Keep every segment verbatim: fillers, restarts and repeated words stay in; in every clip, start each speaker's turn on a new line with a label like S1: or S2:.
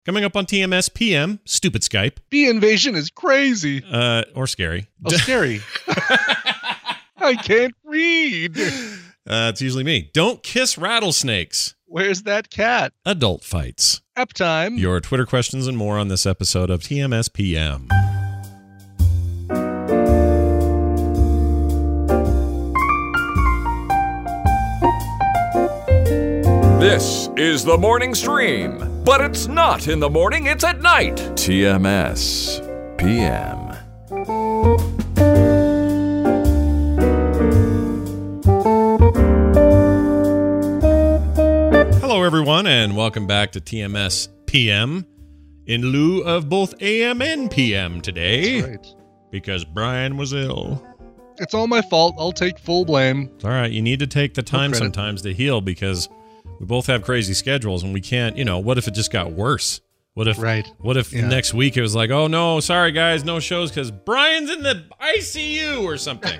S1: Coming up on T M S P M, stupid Skype.
S2: Bee invasion is crazy.
S1: Uh, or scary.
S2: Oh, scary. I can't read.
S1: Uh, it's usually me. Don't kiss rattlesnakes.
S2: Where's that cat?
S1: Adult fights.
S2: Up time.
S1: Your Twitter questions and more on this episode of T M S P M.
S3: This is the morning stream, but it's not in the morning, it's at night. T M S P M.
S1: Hello, everyone, and welcome back to T M S P M in lieu of both A M and P M today.
S2: That's right.
S1: Because Brian was ill.
S2: It's all my fault. I'll take full blame.
S1: It's all right. You need to take the time
S2: No credit.
S1: sometimes to heal because we both have crazy schedules and we can't, you know, what if it just got worse? What if
S2: Right.
S1: What if
S2: Yeah.
S1: next week it was like, oh no, sorry guys, no shows because Brian's in the I C U or something?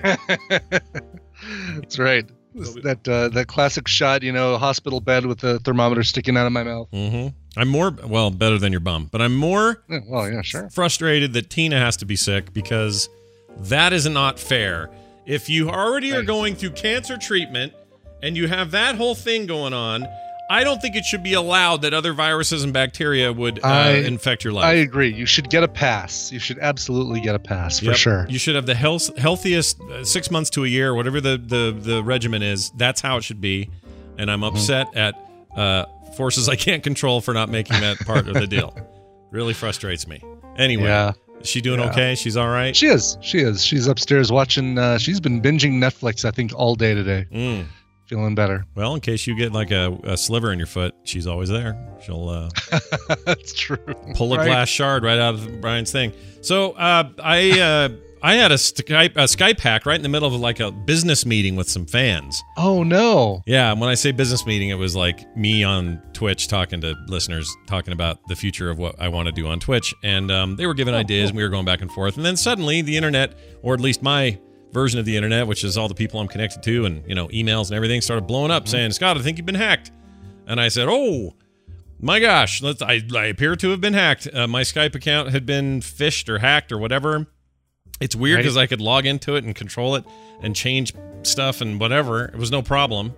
S2: That's right. That uh, that classic shot, you know, hospital bed with the thermometer sticking out of my mouth.
S1: Mm-hmm. I'm more, well, better than your bum, but I'm more
S2: Yeah, well, yeah, sure.
S1: frustrated that Tina has to be sick because that is not fair. If you already are
S2: Right.
S1: going through cancer treatment and you have that whole thing going on, I don't think it should be allowed that other viruses and bacteria would uh,
S2: I-
S1: infect your life.
S2: I agree. You should get a pass. You should absolutely get a pass for
S1: Yep.
S2: sure.
S1: You should have the health, healthiest uh, six months to a year, whatever the, the, the regimen is. That's how it should be. And I'm
S2: Mm-hmm.
S1: upset at uh, forces I can't control for not making that part of the deal. Really frustrates me. Anyway,
S2: Yeah.
S1: is she doing
S2: Yeah.
S1: okay? She's all right?
S2: She is. She is. She's upstairs watching. Uh, she's been binging Netflix, I think, all day today.
S1: Mm.
S2: Feeling better.
S1: Well, in case you get like a, a sliver in your foot, she's always there. She'll uh,
S2: That's true.
S1: pull a
S2: Right.
S1: glass shard right out of Brian's thing. So uh, I uh, I had a Skype a Skype hack right in the middle of like a business meeting with some fans.
S2: Oh, no.
S1: Yeah, when I say business meeting, it was like me on Twitch talking to listeners, talking about the future of what I want to do on Twitch, and um, they were giving
S2: Oh,
S1: ideas,
S2: cool.
S1: and we were going back and forth, and then suddenly the internet, or at least my version of the internet, which is all the people I'm connected to, and you know, emails and everything, started blowing up, saying, "Scott, I think you've been hacked," and I said, "Oh." My gosh, let's, I, I appear to have been hacked. Uh, my Skype account had been phished or hacked or whatever. It's weird
S2: Right.
S1: because I could log into it and control it and change stuff and whatever. It was no problem.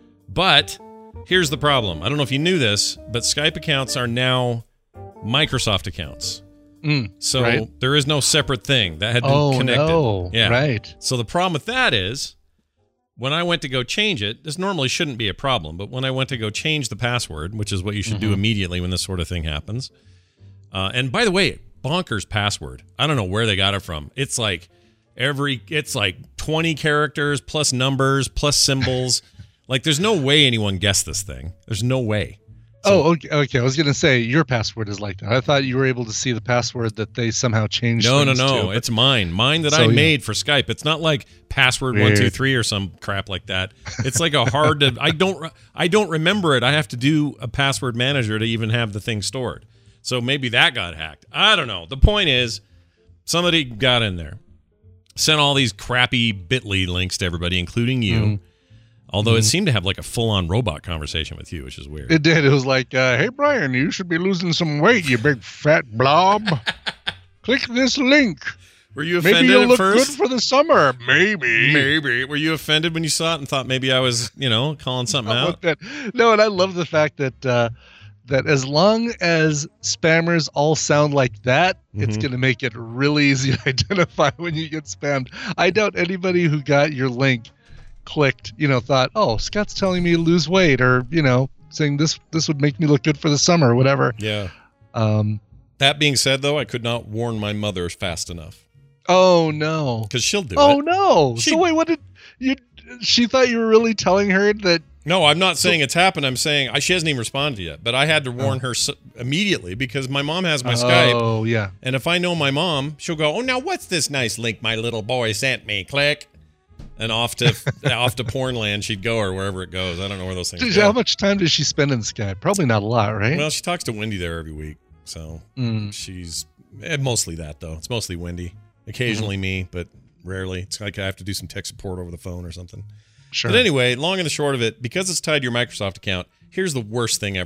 S1: But here's the problem. I don't know if you knew this, but Skype accounts are now Microsoft accounts.
S2: Mm,
S1: So
S2: right.
S1: there is no separate thing that had been
S2: Oh,
S1: connected.
S2: no.
S1: Yeah.
S2: Right.
S1: So the problem with that is when I went to go change it, this normally shouldn't be a problem, but when I went to go change the password, which is what you should
S2: Mm-hmm.
S1: do immediately when this sort of thing happens. Uh, and by the way, bonkers password. I don't know where they got it from. It's like every, it's like twenty characters plus numbers plus symbols. Like there's no way anyone guessed this thing. There's no way.
S2: Oh, okay, okay. I was going to say your password is like that. I thought you were able to see the password that they somehow changed.
S1: No, no,
S2: things
S1: no.
S2: to, but-
S1: It's mine. Mine that
S2: So,
S1: I
S2: yeah.
S1: made for Skype. It's not like password one two
S2: Weird.
S1: three or some crap like that. It's like a hard to. I don't. re- I don't remember it. I have to do a password manager to even have the thing stored. So maybe that got hacked. I don't know. The point is, somebody got in there, sent all these crappy Bitly links to everybody, including you.
S2: Mhm.
S1: Although it seemed to have like a full-on robot conversation with you, which is weird.
S2: It did. It was like, uh, hey, Brian, you should be losing some weight, you big fat blob. Click this link.
S1: Were you offended
S2: Maybe you'll
S1: at
S2: look
S1: first?
S2: good for the summer. Maybe.
S1: Maybe. Were you offended when you saw it and thought maybe I was, you know, calling something
S2: How
S1: out?
S2: about that? No, and I love the fact that uh, that as long as spammers all sound like that, it's
S1: Mhm.
S2: going to make it really easy to identify when you get spammed. I doubt anybody who got your link clicked, you know, thought, oh, Scott's telling me to lose weight, or, you know, saying this this would make me look good for the summer or whatever.
S1: Yeah.
S2: Um,
S1: That being said, though, I could not warn my mother fast enough
S2: oh, no.
S1: because she'll do
S2: Oh,
S1: it.
S2: no.
S1: She-
S2: So wait, what did you, she thought you were really telling her that,
S1: No, I'm not saying it's happened. I'm saying I, she hasn't even responded yet. But I had to warn
S2: Oh.
S1: her s- immediately because my mom has my Skype.
S2: oh, yeah.
S1: And if I know my mom, she'll go, oh, now what's this nice link my little boy sent me? Click. And off to off to Pornland she'd go, or wherever it goes. I don't know where those things
S2: Dude,
S1: go.
S2: how much time does she spend in Skype? Probably not a lot, right?
S1: Well, she talks to Wendy there every week. So
S2: Mm.
S1: she's eh, mostly that, though. It's mostly Wendy. Occasionally
S2: Mm-hmm.
S1: me, but rarely. It's like I have to do some tech support over the phone or something.
S2: Sure.
S1: But anyway, long and the short of it, because it's tied to your Microsoft account, here's the worst thing ever.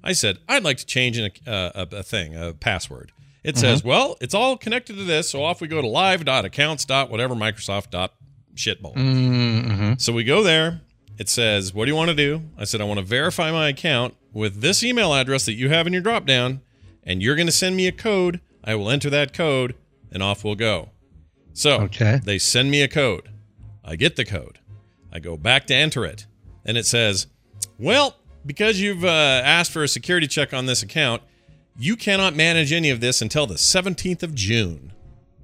S1: I said, I'd like to change an, uh, a, a thing, a password. It says, mm-hmm. well, it's all connected to this, so off we go to live dot accounts dot whatever Microsoft dot shitball.
S2: Mm-hmm.
S1: So we go there. It says, what do you want to do? I said, I want to verify my account with this email address that you have in your dropdown, and you're going to send me a code. I will enter that code, and off we'll go. So
S2: okay.
S1: They send me a code. I get the code. I go back to enter it, and it says, well, because you've uh, asked for a security check on this account, you cannot manage any of this until the seventeenth of June.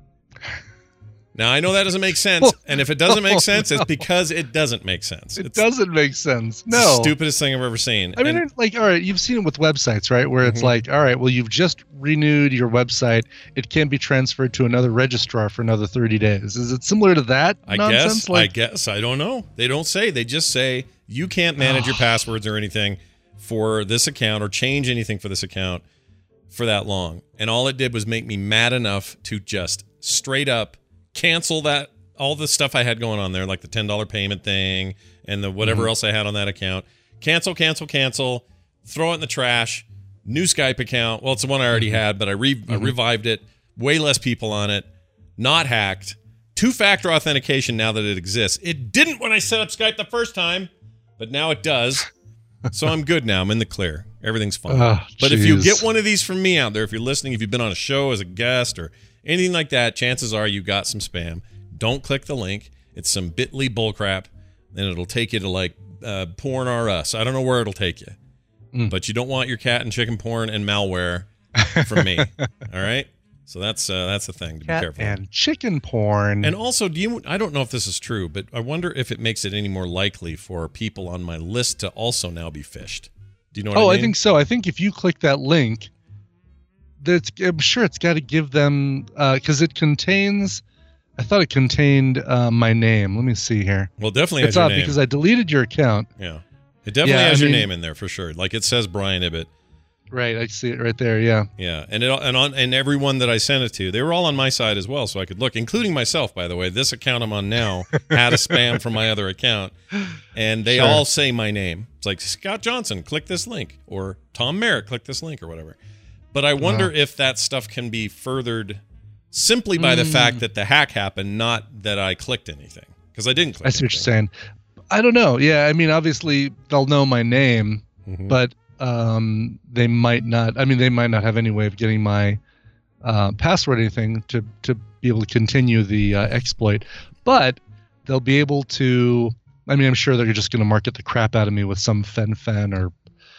S1: Now, I know that doesn't make sense, and if it doesn't make sense, it's because it doesn't make sense.
S2: It
S1: it's,
S2: doesn't make sense. No.
S1: It's the stupidest thing I've ever seen.
S2: I mean,
S1: and,
S2: like, all right, you've seen it with websites, right? Where it's mm-hmm. like, all right, well, you've just renewed your website. It can be transferred to another registrar for another thirty days. Is it similar to that
S1: I
S2: nonsense?
S1: guess.
S2: Like,
S1: I guess. I don't know. They don't say. They just say you can't manage your passwords or anything for this account or change anything for this account for that long. And all it did was make me mad enough to just straight up cancel that. All the stuff I had going on there, like the ten dollars payment thing and the whatever mm-hmm. else I had on that account. Cancel, cancel, cancel. Throw it in the trash. New Skype account. Well, it's the one I already mm-hmm. had, but I, re- mm-hmm. I revived it. Way less people on it. Not hacked. Two-factor authentication now that it exists. It didn't when I set up Skype the first time, but now it does. So I'm good now. I'm in the clear. Everything's fine.
S2: Oh,
S1: but
S2: geez.
S1: if you get one of these from me out there, if you're listening, if you've been on a show as a guest or anything like that, chances are you got some spam. Don't click the link. It's some bit dot l y bullcrap, and it'll take you to like uh, Porn R Us. I don't know where it'll take you, mm. but you don't want your cat and chicken porn and malware from me. All right, so that's uh, that's the thing to
S2: cat
S1: be careful.
S2: And chicken porn.
S1: And also, do you? I don't know if this is true, but I wonder if it makes it any more likely for people on my list to also now be phished. Do you know what
S2: oh,
S1: I mean?
S2: I think so. I think if you click that link, that's I'm sure it's got to give them because uh, it contains. I thought it contained uh, my name. Let me see here.
S1: Well, definitely
S2: it's
S1: has your
S2: odd
S1: name.
S2: because I deleted your account.
S1: Yeah. It definitely
S2: yeah,
S1: has
S2: I
S1: your
S2: mean,
S1: name in there for sure. Like it says Brian Ibbett.
S2: Right. I see it right there. Yeah.
S1: Yeah. And it, and on and everyone that I sent it to, they were all on my side as well, so I could look, including myself, by the way. This account I'm on now had a spam from my other account. And they
S2: sure.
S1: all say my name. It's like Scott Johnson, click this link. Or Tom Merritt, click this link or whatever. But I wonder uh-huh. if that stuff can be furthered simply by mm. the fact that the hack happened, not that I clicked anything. Because I didn't click
S2: I see
S1: anything.
S2: what you're saying. I don't know. Yeah, I mean, obviously, they'll know my name, mm-hmm. but um, they might not. I mean, they might not have any way of getting my uh, password or anything to, to be able to continue the uh, exploit. But they'll be able to... I mean, I'm sure they're just going to market the crap out of me with some Fen-Phen or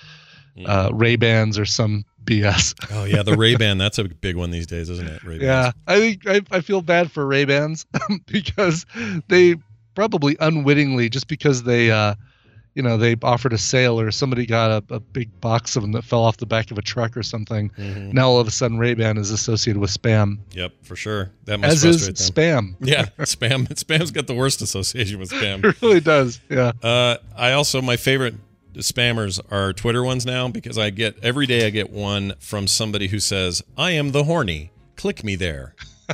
S2: uh, Ray-Bans or some B S.
S1: Oh yeah, the Ray-Ban, that's a big one these days, isn't it? Ray-Bans.
S2: Yeah, I think I, I feel bad for Ray-Bans because they probably unwittingly, just because they, uh, you know, they offered a sale or somebody got a, a big box of them that fell off the back of a truck or something. Mm-hmm. Now all of a sudden Ray-Ban is associated with spam.
S1: Yep, for sure. That must
S2: As is
S1: them.
S2: spam.
S1: Yeah, spam. Spam's got the worst association with spam.
S2: It really does. Yeah.
S1: Uh, I also my favorite. Spammers are Twitter ones now because I get every day I get one from somebody who says, I am the horny. Click me there.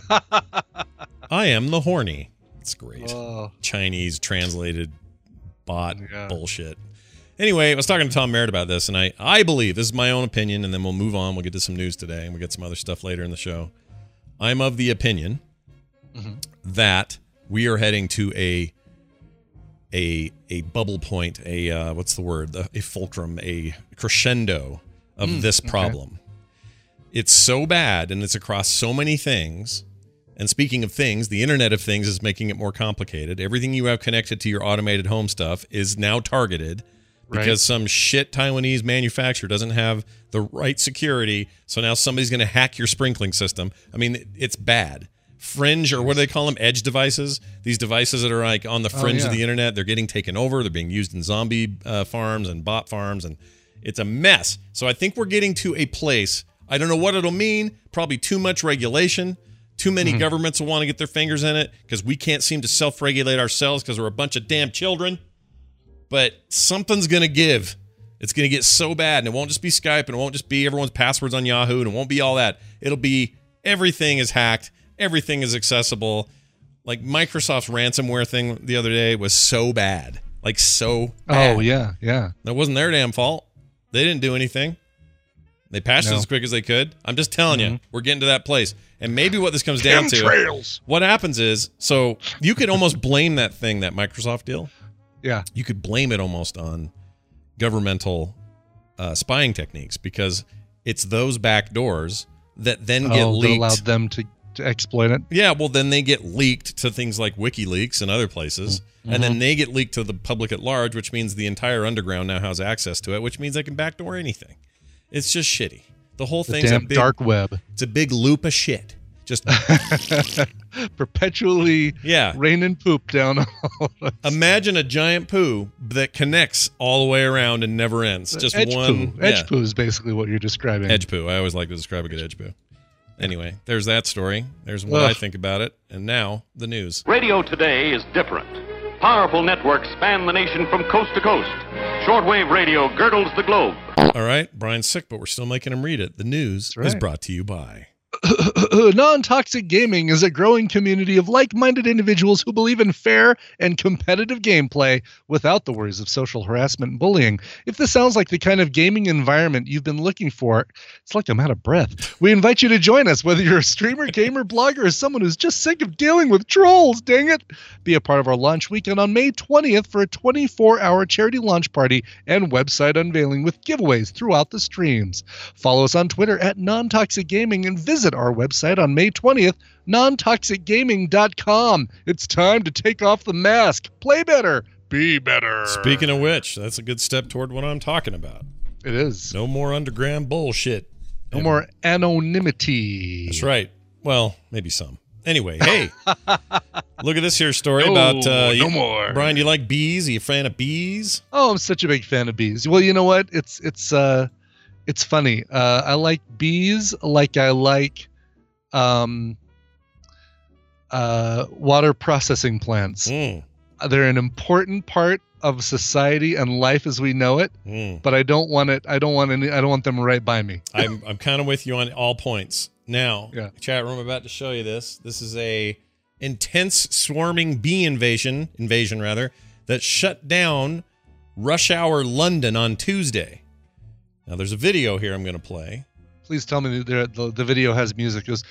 S1: I am the horny. It's great. Oh. Chinese translated bot yeah. bullshit. Anyway, I was talking to Tom Merritt about this, and I, I believe, this is my own opinion, and then we'll move on. We'll get to some news today, and we'll get some other stuff later in the show. I'm of the opinion mm-hmm. that we are heading to a a a bubble point, a uh, what's the word, a fulcrum, a crescendo of mm, this problem. Okay. It's so bad, and it's across so many things. And speaking of things, the Internet of Things is making it more complicated. Everything you have connected to your automated home stuff is now targeted because right. some shit Taiwanese manufacturer doesn't have the right security. So now somebody's going to hack your sprinkling system. I mean, it's bad. Fringe, or what do they call them? Edge devices. These devices that are like on the fringe oh, yeah. of the internet, they're getting taken over. They're being used in zombie uh, farms and bot farms, and it's a mess. So I think we're getting to a place. I don't know what it'll mean. Probably too much regulation. Too many mm-hmm. governments will want to get their fingers in it because we can't seem to self-regulate ourselves because we're a bunch of damn children. But something's going to give. It's going to get so bad, and it won't just be Skype, and it won't just be everyone's passwords on Yahoo, and it won't be all that. It'll be everything is hacked. Everything is accessible. Like Microsoft's ransomware thing the other day was so bad. Like so bad.
S2: Oh, yeah, yeah.
S1: That wasn't their damn fault. They didn't do anything. They patched
S2: No.
S1: it as quick as they could. I'm just telling
S2: Mhm.
S1: you, we're getting to that place. And maybe what this comes down to,
S2: Chemtrails.
S1: what happens is, so you could almost blame that thing, that Microsoft deal.
S2: Yeah.
S1: You could blame it almost on governmental uh, spying techniques because it's those back doors that then get
S2: Oh, that
S1: leaked.
S2: allowed them to, to exploit it.
S1: Yeah, well, then they get leaked to things like WikiLeaks and other places,
S2: Mm-hmm.
S1: and then they get leaked to the public at large, which means the entire underground now has access to it, which means they can backdoor anything. It's just shitty. The whole
S2: The
S1: thing's
S2: damn
S1: a big,
S2: dark web.
S1: It's a big loop of shit. Just
S2: Perpetually
S1: yeah.
S2: raining poop down all of us.
S1: Imagine a giant poo that connects all the way around and never ends. Just
S2: edge
S1: one
S2: poo. Edge
S1: yeah.
S2: poo is basically what you're describing.
S1: Edge poo. I always like to describe a good edge poo. Anyway, there's that story. There's what
S2: Ugh.
S1: I think about it. And now, the news.
S4: Radio today is different. Powerful networks span the nation from coast to coast. Shortwave radio girdles the globe.
S1: All right, Brian's sick, but we're still making him read it. The news
S2: That's right.
S1: is brought to you by...
S2: Non-toxic gaming is a growing community of like-minded individuals who believe in fair and competitive gameplay without the worries of social harassment and bullying. If this sounds like the kind of gaming environment you've been looking for, it's like I'm out of breath. We invite you to join us, whether you're a streamer, gamer, blogger, or someone who's just sick of dealing with trolls, dang it. Be a part of our launch weekend on May twentieth for a twenty-four hour charity launch party and website unveiling with giveaways throughout the streams. Follow us on Twitter at Non-Toxic Gaming and visit our website on May twentieth, non toxic gaming dot com. It's time to take off the mask. Play better. Be better.
S1: Speaking of which, that's a good step toward what I'm talking about.
S2: It is.
S1: No more underground bullshit.
S2: No more anonymity.
S1: That's right. Well, maybe some. Anyway, hey, look at this here story
S2: No,
S1: about uh,
S2: no
S1: you,
S2: more.
S1: Brian, do you like bees? Are you a fan of bees?
S2: Oh, I'm such a big fan of bees. Well, you know what? It's it's uh it's funny. Uh I like bees like I like um uh water processing plants.
S1: Mm,
S2: They're an important part of society and life as we know it,
S1: mm.
S2: but I don't want it I don't want any I don't want them right by me.
S1: I'm I'm kind of with you on all points. Now,
S2: Yeah.
S1: chat room, I'm about to show you this. This is a intense swarming bee invasion, invasion rather, that shut down rush hour London on Tuesday. Now, there's a video here I'm going to play.
S2: Please tell me that the, the, the video has music. It goes.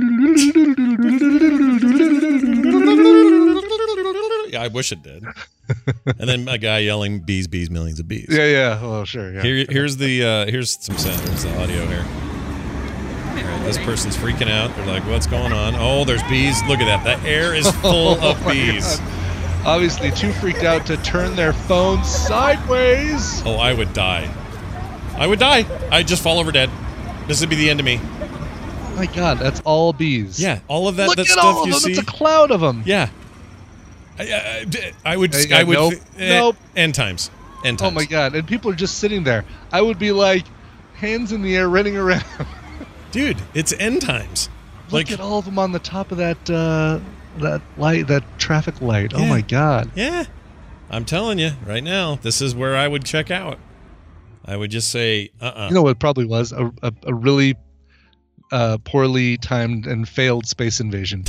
S1: Yeah, I wish it did. And then a guy yelling "bees, bees, millions of bees."
S2: Yeah, yeah. Oh, sure. Yeah.
S1: Here, here's the uh, here's some sound. Here's the audio here. All right, this person's freaking out. They're like, "What's going on?" Oh, there's bees. Look at that. The air is full
S2: Oh
S1: of
S2: my
S1: bees.
S2: God. Obviously, too freaked out to turn their phones sideways.
S1: Oh, I would die. I would die. I'd just fall over dead. This would be the end of me.
S2: Oh my God, that's all bees.
S1: Yeah, all of that,
S2: Look
S1: that
S2: at
S1: stuff
S2: all of
S1: you
S2: them.
S1: see.
S2: It's a cloud of them.
S1: Yeah. I, I, I would.
S2: Hey,
S1: I would.
S2: nope,
S1: eh,
S2: nope.
S1: End times. End times.
S2: Oh my God, and people are just sitting there. I would be like, hands in the air, running around.
S1: Dude, it's end times.
S2: Look
S1: Like,
S2: at all of them on the top of that uh, that light, that traffic light. Oh
S1: Yeah.
S2: my God.
S1: yeah. I'm telling you right now, this is where I would check out. I would just say, uh-uh.
S2: You know what it probably was? A, a, a really uh, poorly timed and failed space invasion.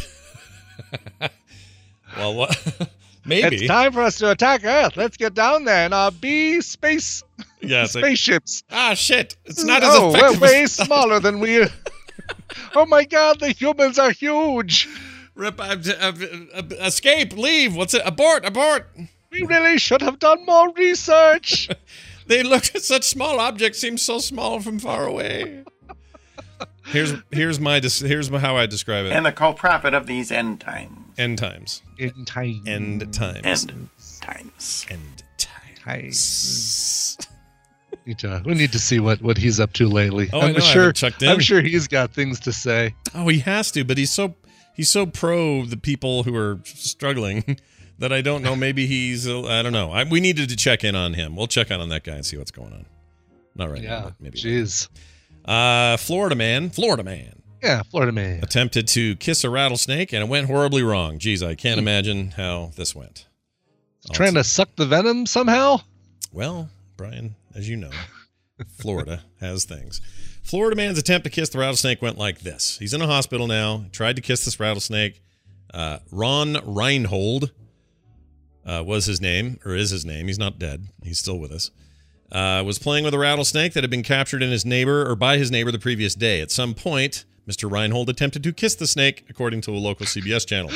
S1: Well, what? Maybe.
S2: It's time for us to attack Earth. Let's get down there in our B space
S1: Yeah, it's like,
S2: spaceships.
S1: ah, shit. It's not as
S2: oh, we're
S1: effective
S2: way
S1: as...
S2: smaller than we. Oh my God, the humans are huge.
S1: Rip, uh, uh, uh, escape, leave. What's it? Abort, abort.
S2: We really should have done more research.
S1: They look at such small objects, seem so small from far away. Here's here's my dis- here's my, how I describe it.
S5: And the co-prophet of these end times.
S1: End times.
S2: In time.
S1: End times.
S5: End times.
S1: End times.
S2: Need to, we need to see what, what he's up to lately.
S1: Oh, I
S2: I'm
S1: know, I
S2: sure.
S1: haven't checked in.
S2: I'm sure he's got things to say.
S1: Oh, he has to, but he's so he's so pro the people who are struggling that I don't know. Maybe he's uh, I don't know. I, we needed to check in on him. We'll check in on that guy and see what's going on. Not right now,
S2: Yeah.
S1: but maybe.
S2: Jeez.
S1: Uh, Florida man, Florida man
S2: Yeah, Florida man.
S1: attempted to kiss a rattlesnake and it went horribly wrong. Geez, I can't imagine how this went.
S2: Trying to suck the venom somehow.
S1: Well, Brian, as you know, Florida has things. Florida man's attempt to kiss the rattlesnake went like this. He's in a hospital now. He tried to kiss this rattlesnake. Uh, Ron Reinhold uh, was his name, or is his name. He's not dead. He's still with us. uh, was playing with a rattlesnake that had been captured in his neighbor or by his neighbor the previous day. At some point, Mister Reinhold attempted to kiss the snake, according to a local C B S channel.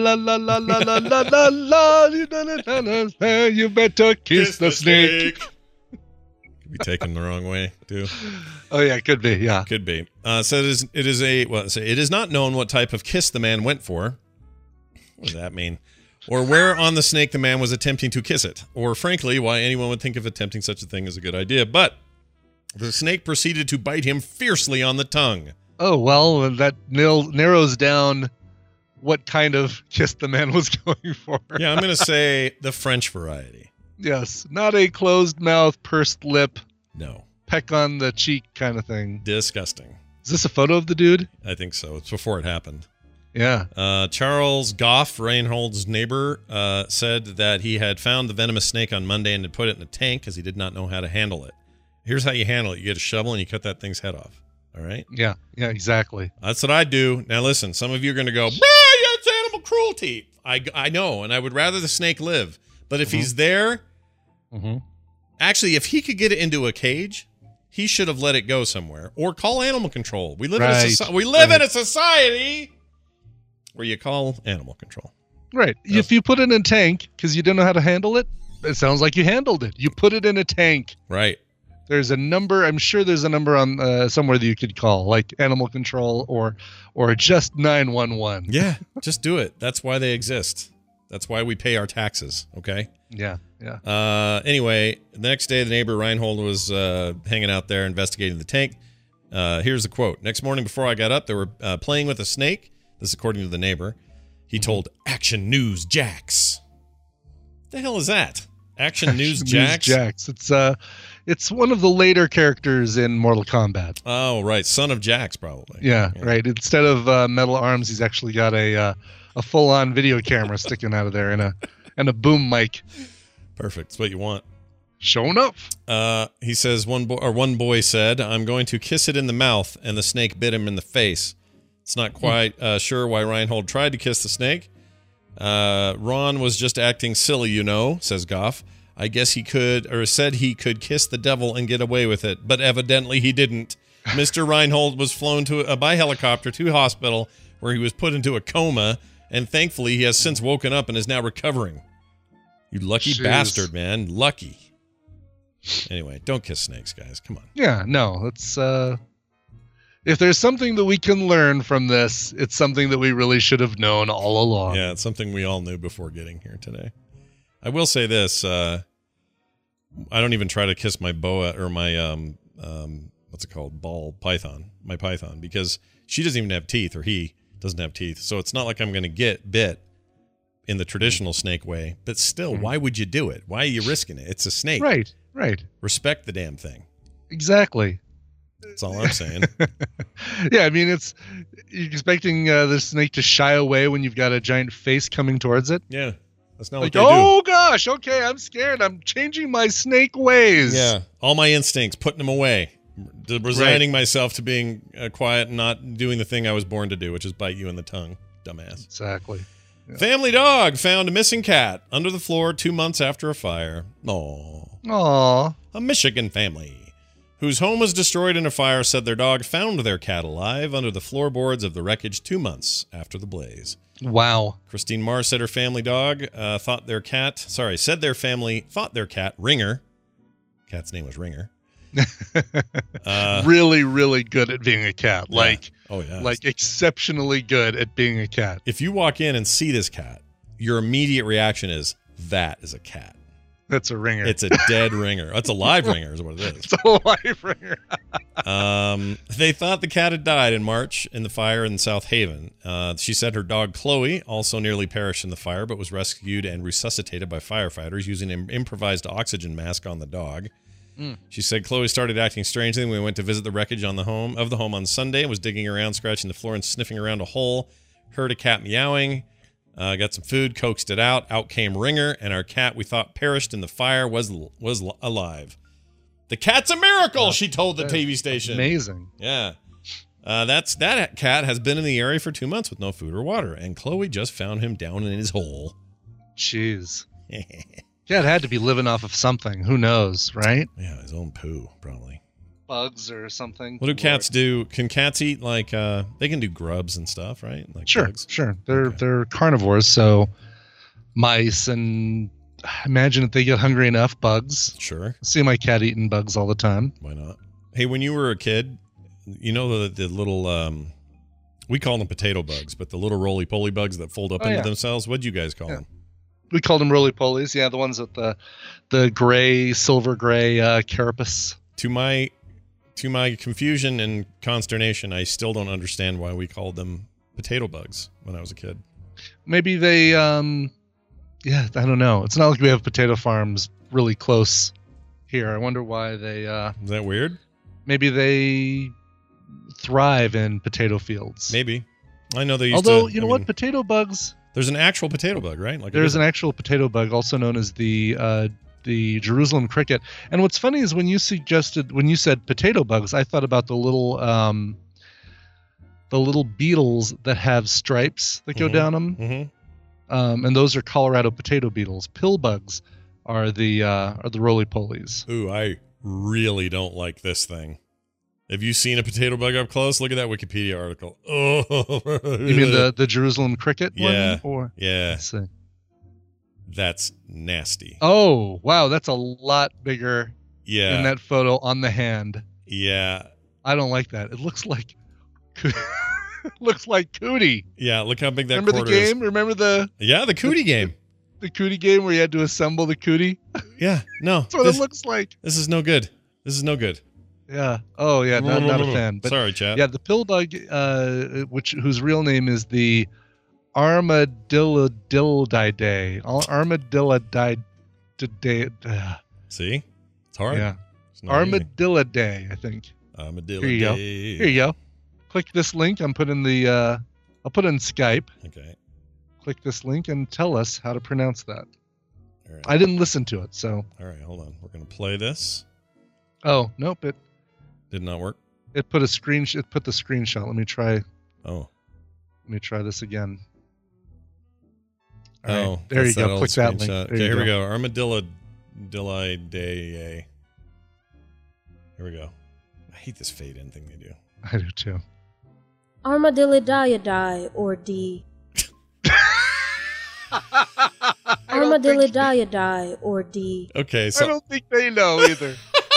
S2: Sha-la-la-la-la-la-la-la-la-la-la-la, you better kiss, kiss the, the snake. snake.
S1: Could be taken the wrong way, too.
S2: Oh, yeah, it could be, yeah.
S1: Could be. Uh, so it is, it is a, well, so it is not known what type of kiss the man went for. What does that mean? Or where on the snake the man was attempting to kiss it. Or, frankly, why anyone would think of attempting such a thing is a good idea. But the snake proceeded to bite him fiercely on the tongue.
S2: Oh, well, that nil- narrows down what kind of kiss the man was going for.
S1: Yeah, I'm going to say the French variety.
S2: Yes, not a closed mouth, pursed lip,
S1: no,
S2: peck on the cheek kind of thing.
S1: Disgusting.
S2: Is this a photo of the dude?
S1: I think so. It's before it happened.
S2: Yeah.
S1: Uh, Charles Goff, Reinhold's neighbor, uh, said that he had found the venomous snake on Monday and had put it in a tank because he did not know how to handle it. Here's how you handle it. You get a shovel and you cut that thing's head off. All right?
S2: Yeah, yeah, exactly.
S1: That's what I do. Now, listen, some of you are going to go, ah, it's animal cruelty. I, I know, and I would rather the snake live. But if mm-hmm. he's there,
S2: mm-hmm.
S1: actually, if he could get it into a cage, he should have let it go somewhere. Or call animal control. We live,
S2: right.
S1: in, a soci- we live
S2: right.
S1: in a society where you call animal control.
S2: Right. That's- if you put it in a tank because you didn't know how to handle it, it sounds like you handled it. You put it in a tank.
S1: Right.
S2: There's a number. I'm sure there's a number on uh, somewhere that you could call, like animal control or or just nine one one.
S1: Yeah, just do it. That's why they exist. That's why we pay our taxes. Okay.
S2: Yeah. Yeah.
S1: Uh, anyway, the next day, the neighbor Reinhold was uh, hanging out there investigating the tank. Uh, here's the quote: "Next morning, before I got up, they were uh, playing with a snake." This is according to the neighbor. He told Action News Jax. What the hell is that? Action, Action News Jax.
S2: News Jax. It's uh, it's one of the later characters in Mortal Kombat.
S1: Oh, right, son of Jax, probably.
S2: Yeah, yeah. right. Instead of uh, metal arms, he's actually got a uh, a full-on video camera sticking out of there and a and a boom mic.
S1: Perfect. That's what you want.
S2: Showing up.
S1: Uh, he says one boy or one boy said, "I'm going to kiss it in the mouth," and the snake bit him in the face. It's not quite uh, sure why Reinhold tried to kiss the snake. Uh, Ron was just acting silly, you know, says Goff. I guess he could, or said he could kiss the devil and get away with it, but evidently he didn't. Mister Reinhold was flown to uh, by helicopter to hospital where he was put into a coma, and thankfully he has since woken up and is now recovering. You lucky
S2: Jeez.
S1: bastard, man. Lucky. Anyway, don't kiss snakes, guys. Come on.
S2: Yeah, no, it's uh if there's something that we can learn from this, it's something that we really should have known all along.
S1: Yeah, it's something we all knew before getting here today. I will say this, uh, I don't even try to kiss my boa or my, um, um, what's it called, ball python, my python, because she doesn't even have teeth, or he doesn't have teeth. So it's not like I'm going to get bit in the traditional snake way, but still, mm-hmm. why would you do it? Why are you risking it? It's a snake.
S2: Right, right.
S1: Respect the damn thing.
S2: Exactly.
S1: That's all I'm saying.
S2: Yeah, I mean, it's you're expecting uh, the snake to shy away when you've got a giant face coming towards it.
S1: Yeah, that's not
S2: like,
S1: what they
S2: oh
S1: do.
S2: gosh, okay, I'm scared. I'm changing my snake ways.
S1: Yeah, all my instincts, putting them away, resigning
S2: right.
S1: myself to being uh, quiet and not doing the thing I was born to do, which is bite you in the tongue, dumbass.
S2: Exactly. Yeah.
S1: Family dog found a missing cat under the floor two months after a fire. Aww.
S2: Aww.
S1: A Michigan family whose home was destroyed in a fire said their dog found their cat alive under the floorboards of the wreckage two months after the blaze.
S2: Wow.
S1: Christine Marr said her family dog uh, thought their cat, sorry, said their family thought their cat, Ringer, cat's name was Ringer. uh,
S2: really, really good at being a cat.
S1: Yeah.
S2: Like,
S1: oh, yeah.
S2: like exceptionally good at being a cat.
S1: If you walk in and see this cat, your immediate reaction is, that is a cat.
S2: That's a ringer.
S1: It's a dead ringer. That's a live ringer is what it is.
S2: It's a live ringer.
S1: um, they thought the cat had died in March in the fire in South Haven. Uh, she said her dog Chloe also nearly perished in the fire, but was rescued and resuscitated by firefighters using an improvised oxygen mask on the dog. Mm. She said Chloe started acting strangely when we went to visit the wreckage on the home of the home on Sunday and was digging around, scratching the floor and sniffing around a hole. Heard a cat meowing. Uh, got some food, coaxed it out. Out came Ringer, and our cat we thought perished in the fire was was alive. The cat's a miracle, oh, she told the T V station.
S2: Amazing.
S1: Yeah. Uh, that's that cat has been in the area for two months with no food or water, and Chloe just found him down in his hole.
S2: Jeez. Cat had to be living off of something. Who knows, right?
S1: Yeah, his own poo, probably.
S2: Bugs or something.
S1: What do cats do? Can cats eat like uh they can do grubs and stuff, right? Like
S2: Sure,
S1: bugs?
S2: sure. They're
S1: Okay.
S2: they're carnivores, so mice and imagine if they get hungry enough, bugs.
S1: Sure.
S2: I see my cat eating bugs all the time.
S1: Why not? Hey, when you were a kid, you know the the little um we call them potato bugs, but the little roly-poly bugs that fold up
S2: Oh,
S1: into
S2: yeah.
S1: themselves, what'd you guys call
S2: Yeah.
S1: them?
S2: We called them roly-polies. Yeah, the ones with the the gray, silver gray uh, carapace.
S1: To my to my confusion and consternation, I still don't understand why we called them potato bugs when I was a kid.
S2: Maybe they, um, yeah, I don't know. It's not like we have potato farms really close here. I wonder why they, uh,
S1: Is that weird?
S2: maybe they thrive in potato fields.
S1: Maybe. I know they used
S2: Although,
S1: to.
S2: you know
S1: I
S2: what?
S1: mean,
S2: Potato bugs,
S1: there's an actual potato bug, right? Like a
S2: there's an
S1: different-
S2: actual potato bug, also known as the uh, the Jerusalem cricket. And what's funny is when you suggested, when you said potato bugs, I thought about the little um, the little beetles that have stripes that go
S1: Mhm.
S2: down them,
S1: Mhm.
S2: um, and those are Colorado potato beetles. Pill bugs are the uh, are the roly-polies.
S1: Ooh, I really don't like this thing. Have you seen a potato bug up close? Look at that Wikipedia article. Oh,
S2: You mean the the Jerusalem cricket one?
S1: Yeah.
S2: Or
S1: Yeah,
S2: let's see.
S1: that's nasty.
S2: Oh wow, that's a lot bigger
S1: yeah,
S2: in that photo on the hand.
S1: yeah,
S2: I don't like that. It looks like it looks like Cootie.
S1: yeah. Look how big that
S2: Remember the
S1: quarter is.
S2: game? Remember the
S1: Yeah, the cootie game.
S2: the Cootie game where you had to assemble the Cootie?
S1: Yeah, no,
S2: That's what
S1: this,
S2: it looks like.
S1: this is no good. This is no good.
S2: Yeah. Oh yeah, not, not a fan. But
S1: Sorry, chat.
S2: yeah, the pill bug, uh, which whose real name is the Armadillididae. Armadillididae. Uh,
S1: See, it's hard.
S2: yeah.
S1: It's not easy.
S2: Armadillidae, I think.
S1: Armadillo.
S2: Here you go.
S1: day.
S2: Here you go. Click this link. I'm putting the. Uh, I'll put in Skype.
S1: Okay.
S2: Click this link and tell us how to pronounce that.
S1: All right.
S2: I didn't listen to it, so.
S1: All right. Hold on. We're gonna play this.
S2: Oh nope! It
S1: Did not work.
S2: it put a screen. It put the screenshot. Let me try.
S1: Oh.
S2: Let me try this again. All
S1: Oh.
S2: right, there you
S1: that's that
S2: go.
S1: old
S2: Click that link.
S1: screenshot.
S2: There
S1: Okay.
S2: you
S1: Here we
S2: go.
S1: go. Armadillo. Dillidae. Here we go. I hate this fade in thing they do.
S2: I do too.
S6: Armadillidiadae or D.
S2: I don't, think,
S6: Armadillidiadae or D.
S1: Okay.
S2: I
S1: So
S2: don't think they know either.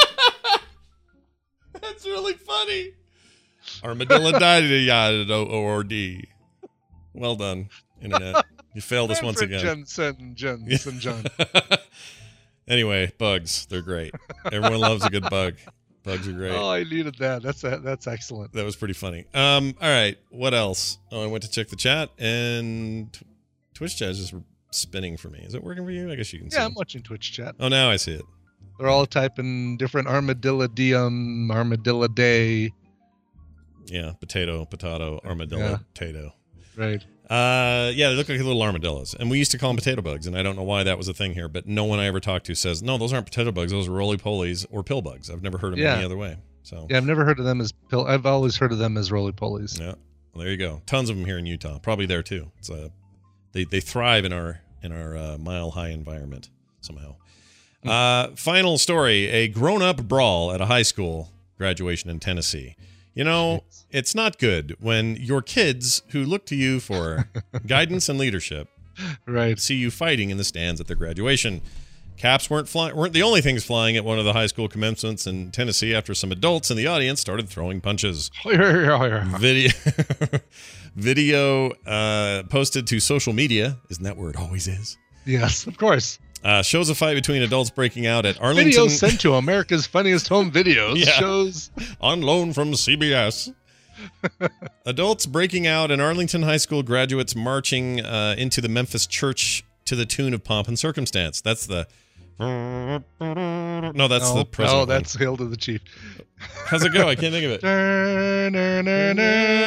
S1: that's really funny. Armadillo died or D. Well done, internet. You failed us once
S2: Manfred
S1: again.
S2: Jensen, Jensen, John.
S1: Anyway, bugs. They're great. Everyone loves a good bug. Bugs are great.
S2: Oh, I needed that. That's that's excellent.
S1: That was pretty funny. Um, all right. What else? Oh, I went to check the chat, and t- Twitch chat is just spinning for me. Is it working for you? I guess you can see.
S2: Yeah,
S1: it.
S2: I'm watching Twitch chat.
S1: Oh, now I see it.
S2: They're all typing different armadillidium, armadillidae.
S1: Yeah, potato, potato, armadillo,
S2: Yeah.
S1: potato.
S2: Right.
S1: Uh, yeah, they look like little armadillos, and we used to call them potato bugs, and I don't know why that was a thing here, but no one I ever talked to says, no, those aren't potato bugs, those are roly-polies or pill bugs. I've never heard of them
S2: Yeah.
S1: any other way. So
S2: Yeah, I've never heard of them as pill. I've always heard of them as roly-polies.
S1: yeah, well, there you go. Tons of them here in Utah, probably there too. It's uh, they they thrive in our in our uh, mile high environment somehow. Uh, final story: a grown up brawl at a high school graduation in Tennessee. You know, it's not good when your kids who look to you for guidance and leadership
S2: Right.
S1: see you fighting in the stands at their graduation. Caps weren't flying, weren't the only things flying at one of the high school commencements in Tennessee after some adults in the audience started throwing punches. Video, video uh, posted to social media. Isn't that where it always is?
S2: Yes, of course.
S1: Uh, shows a fight between adults breaking out at Arlington.
S2: Video sent to America's Funniest Home Videos
S1: Yeah.
S2: shows.
S1: On loan from C B S. Adults breaking out and Arlington High School graduates marching uh, into the Memphis church to the tune of Pomp and Circumstance. That's the. No, that's
S2: no,
S1: the president.
S2: Oh, that's Hail to the Chief.
S1: one. How's it go? I can't think of it.
S2: Ner, ner, ner, ner,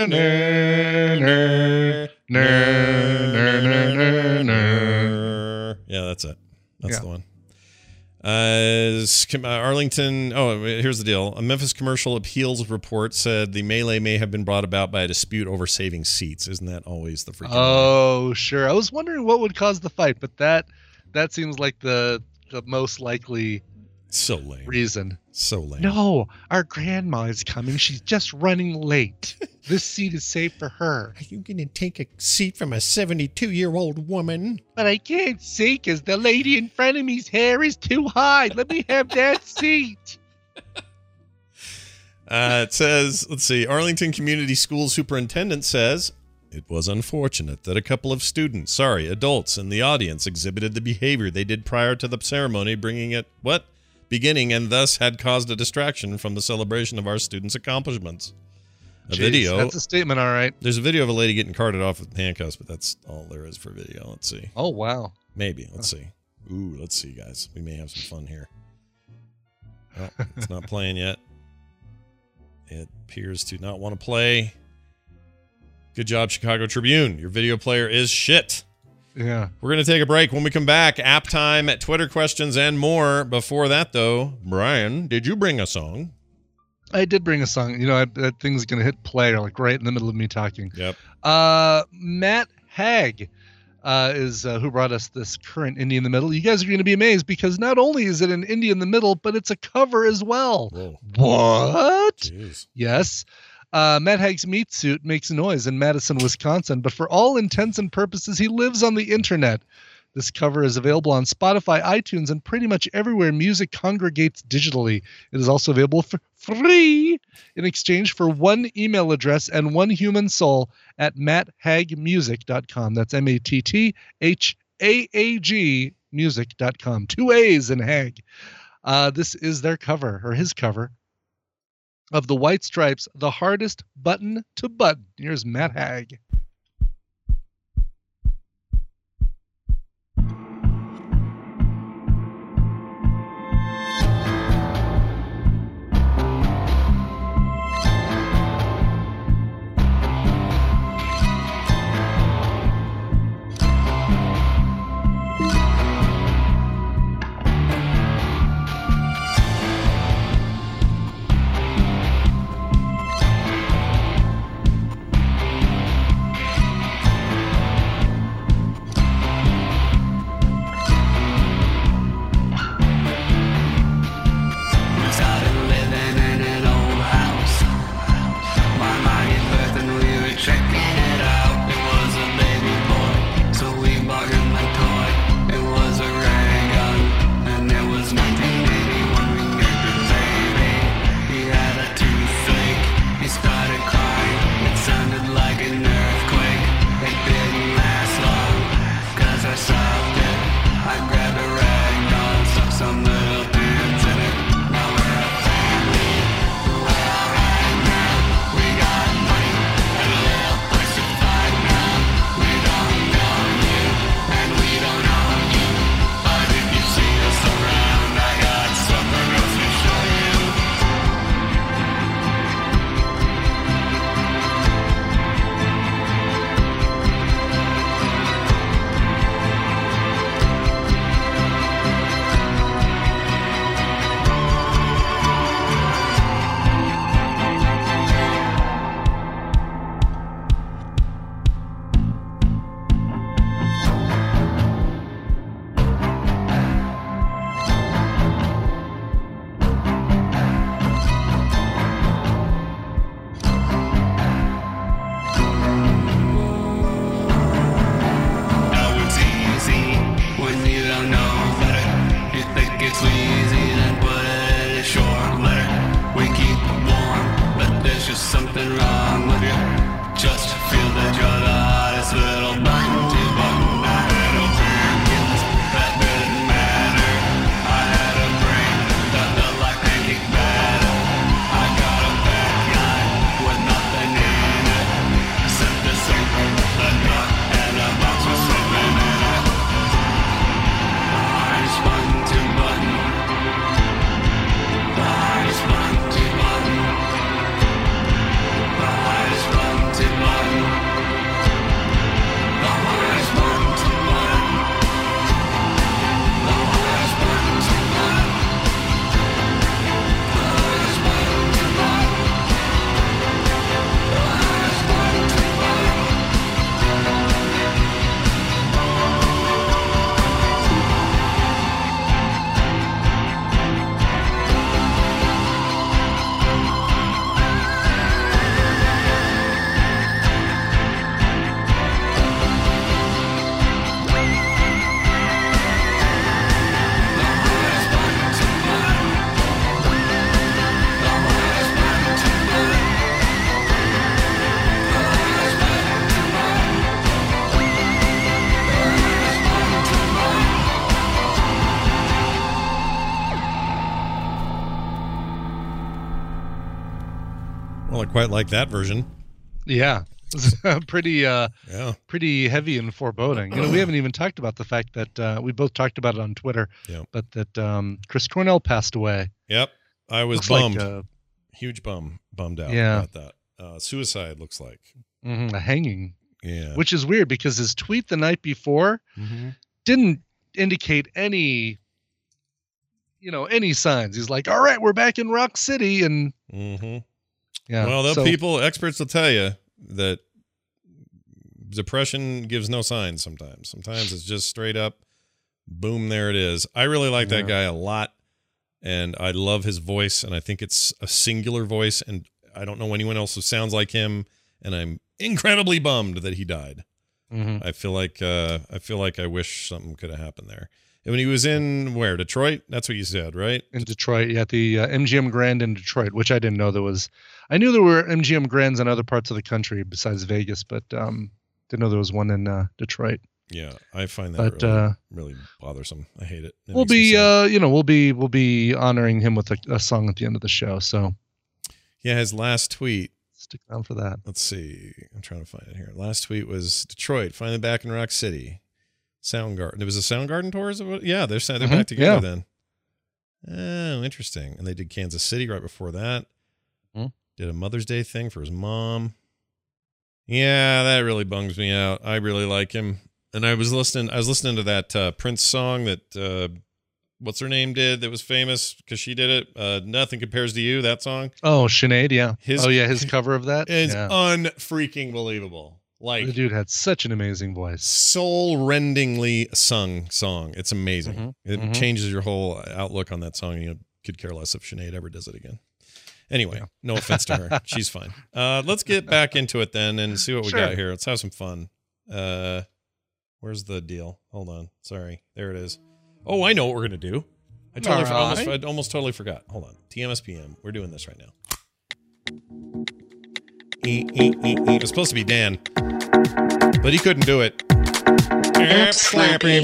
S2: ner, ner, ner, ner, ner, ner.
S1: Yeah, that's it. That's
S2: Yeah.
S1: the one. Uh, s- com- uh, Arlington. Oh, here's the deal. A Memphis Commercial Appeals report said the melee may have been brought about by a dispute over saving seats. Isn't that always the freaking?
S2: Oh, sure. I was wondering what would cause the fight, but that that seems like the the most likely
S1: So lame.
S2: reason.
S1: So lame.
S2: No, our grandma is coming. She's just running late. This seat is safe for her.
S7: Are you going to take a seat from a seventy-two-year-old woman?
S2: But I can't see because the lady in front of me's hair is too high. Let me have that seat.
S1: Uh, it says, let's see, Arlington Community School Superintendent says, it was unfortunate that a couple of students, sorry, adults in the audience exhibited the behavior they did prior to the ceremony, bringing it, what? Beginning, and thus had caused a distraction from the celebration of our students' accomplishments. A
S2: Jeez,
S1: video.
S2: That's a statement, all right.
S1: There's a video of a lady getting carted off with handcuffs, but that's all there is for video. Let's see.
S2: Oh, wow.
S1: Maybe. Let's see. Ooh, let's see, guys. We may have some fun here. Oh, it's not playing yet. It appears to not want to play. Good job, Chicago Tribune. Your video player is shit.
S2: Yeah.
S1: We're going to take a break. When we come back, app time, Twitter questions, and more. Before that, though, Brian, did you bring a song?
S2: I did bring a song. You know, I, that thing's going to hit play like right in the middle of me talking.
S1: Yep.
S2: Uh, Matt Haig uh, is uh, who brought us this current Indie in the Middle. You guys are going to be amazed because not only is it an Indie in the Middle, but it's a cover as well.
S1: Whoa.
S2: What?
S1: Jeez.
S2: Yes. Uh, Matt Haig's meat suit makes noise in Madison, Wisconsin, but for all intents and purposes, he lives on the internet. This cover is available on Spotify, iTunes, and pretty much everywhere music congregates digitally. It is also available for free in exchange for one email address and one human soul at matt hag music dot com. That's M A T T H A A G music dot com. Two A's in Hag. Uh, this is their cover, or his cover, of the White Stripes, The Hardest Button to Button. Here's Matt Haig.
S1: quite like that version.
S2: Yeah. pretty uh
S1: Yeah.
S2: pretty heavy and foreboding. You know, we haven't even talked about the fact that uh, we both talked about it on Twitter,
S1: Yeah.
S2: but that um, Chris Cornell passed away.
S1: Yep. I was
S2: Looks
S1: bummed.
S2: like uh,
S1: Huge bum. Bummed out
S2: Yeah.
S1: about that. Uh, suicide looks like.
S2: mhm, a hanging,
S1: Yeah.
S2: which is weird because his tweet the night before
S1: Mhm.
S2: didn't indicate any, you know, any signs. He's like, "All right, we're back in Rock City," and
S1: Mhm.
S2: yeah.
S1: Well, the
S2: so-
S1: people, experts will tell you that depression gives no signs sometimes. Sometimes it's just straight up, boom, there it is. I really like that
S2: Yeah.
S1: guy a lot, and I love his voice, and I think it's a singular voice, and I don't know anyone else who sounds like him, and I'm incredibly bummed that he died.
S2: Mhm.
S1: I feel like uh, I feel like I wish something could have happened there. And when he was in where Detroit, that's what you said, right?
S2: in Detroit, yeah, the uh, M G M Grand in Detroit, which I didn't know there was. I knew there were M G M Grands in other parts of the country besides Vegas, but um, didn't know there was one in uh, Detroit.
S1: Yeah, I find that
S2: But
S1: really,
S2: uh,
S1: really bothersome. I hate it. It
S2: we'll
S1: makes me
S2: be,
S1: sad.
S2: uh, you know, we'll be we'll be honoring him with a, a song at the end of the show. So
S1: Yeah, his last tweet.
S2: stick around for that.
S1: Let's see. I'm trying to find it here. Last tweet was Detroit, finally back in Rock City. Soundgarden. It was a Soundgarden tour? Is it what? Yeah, they're, they're
S2: Mhm,
S1: back together
S2: yeah.
S1: then. Oh, interesting. And they did Kansas City right before that.
S2: Mhm.
S1: Did a Mother's Day thing for his mom. Yeah, that really bums me out. I really like him. And I was listening I was listening to that uh, Prince song that uh, what's her name did that was famous because she did it. Uh, Nothing Compares to You, that song.
S2: Oh, Sinead, yeah.
S1: His-
S2: oh, yeah, his cover of that.
S1: It's
S2: yeah.
S1: unfreaking believable. Like
S2: The dude had such an amazing voice.
S1: soul-rendingly sung song. It's amazing.
S2: Mhm,
S1: It
S2: mhm.
S1: changes your whole outlook on that song. You could care less if Sinead ever does it again. Anyway, no offense to her. She's fine. Uh, let's get back into it then and see what we
S2: Sure.
S1: got here. Let's have some fun. Uh, where's the deal? Hold on. Sorry. There it is. Oh, I know what we're going to do. I totally
S2: All
S1: almost,
S2: right.
S1: I almost totally forgot. Hold on. T M S P M. We're doing this right now. E, e, e, e. It was supposed to be Dan, but he couldn't do it.
S7: Slap him.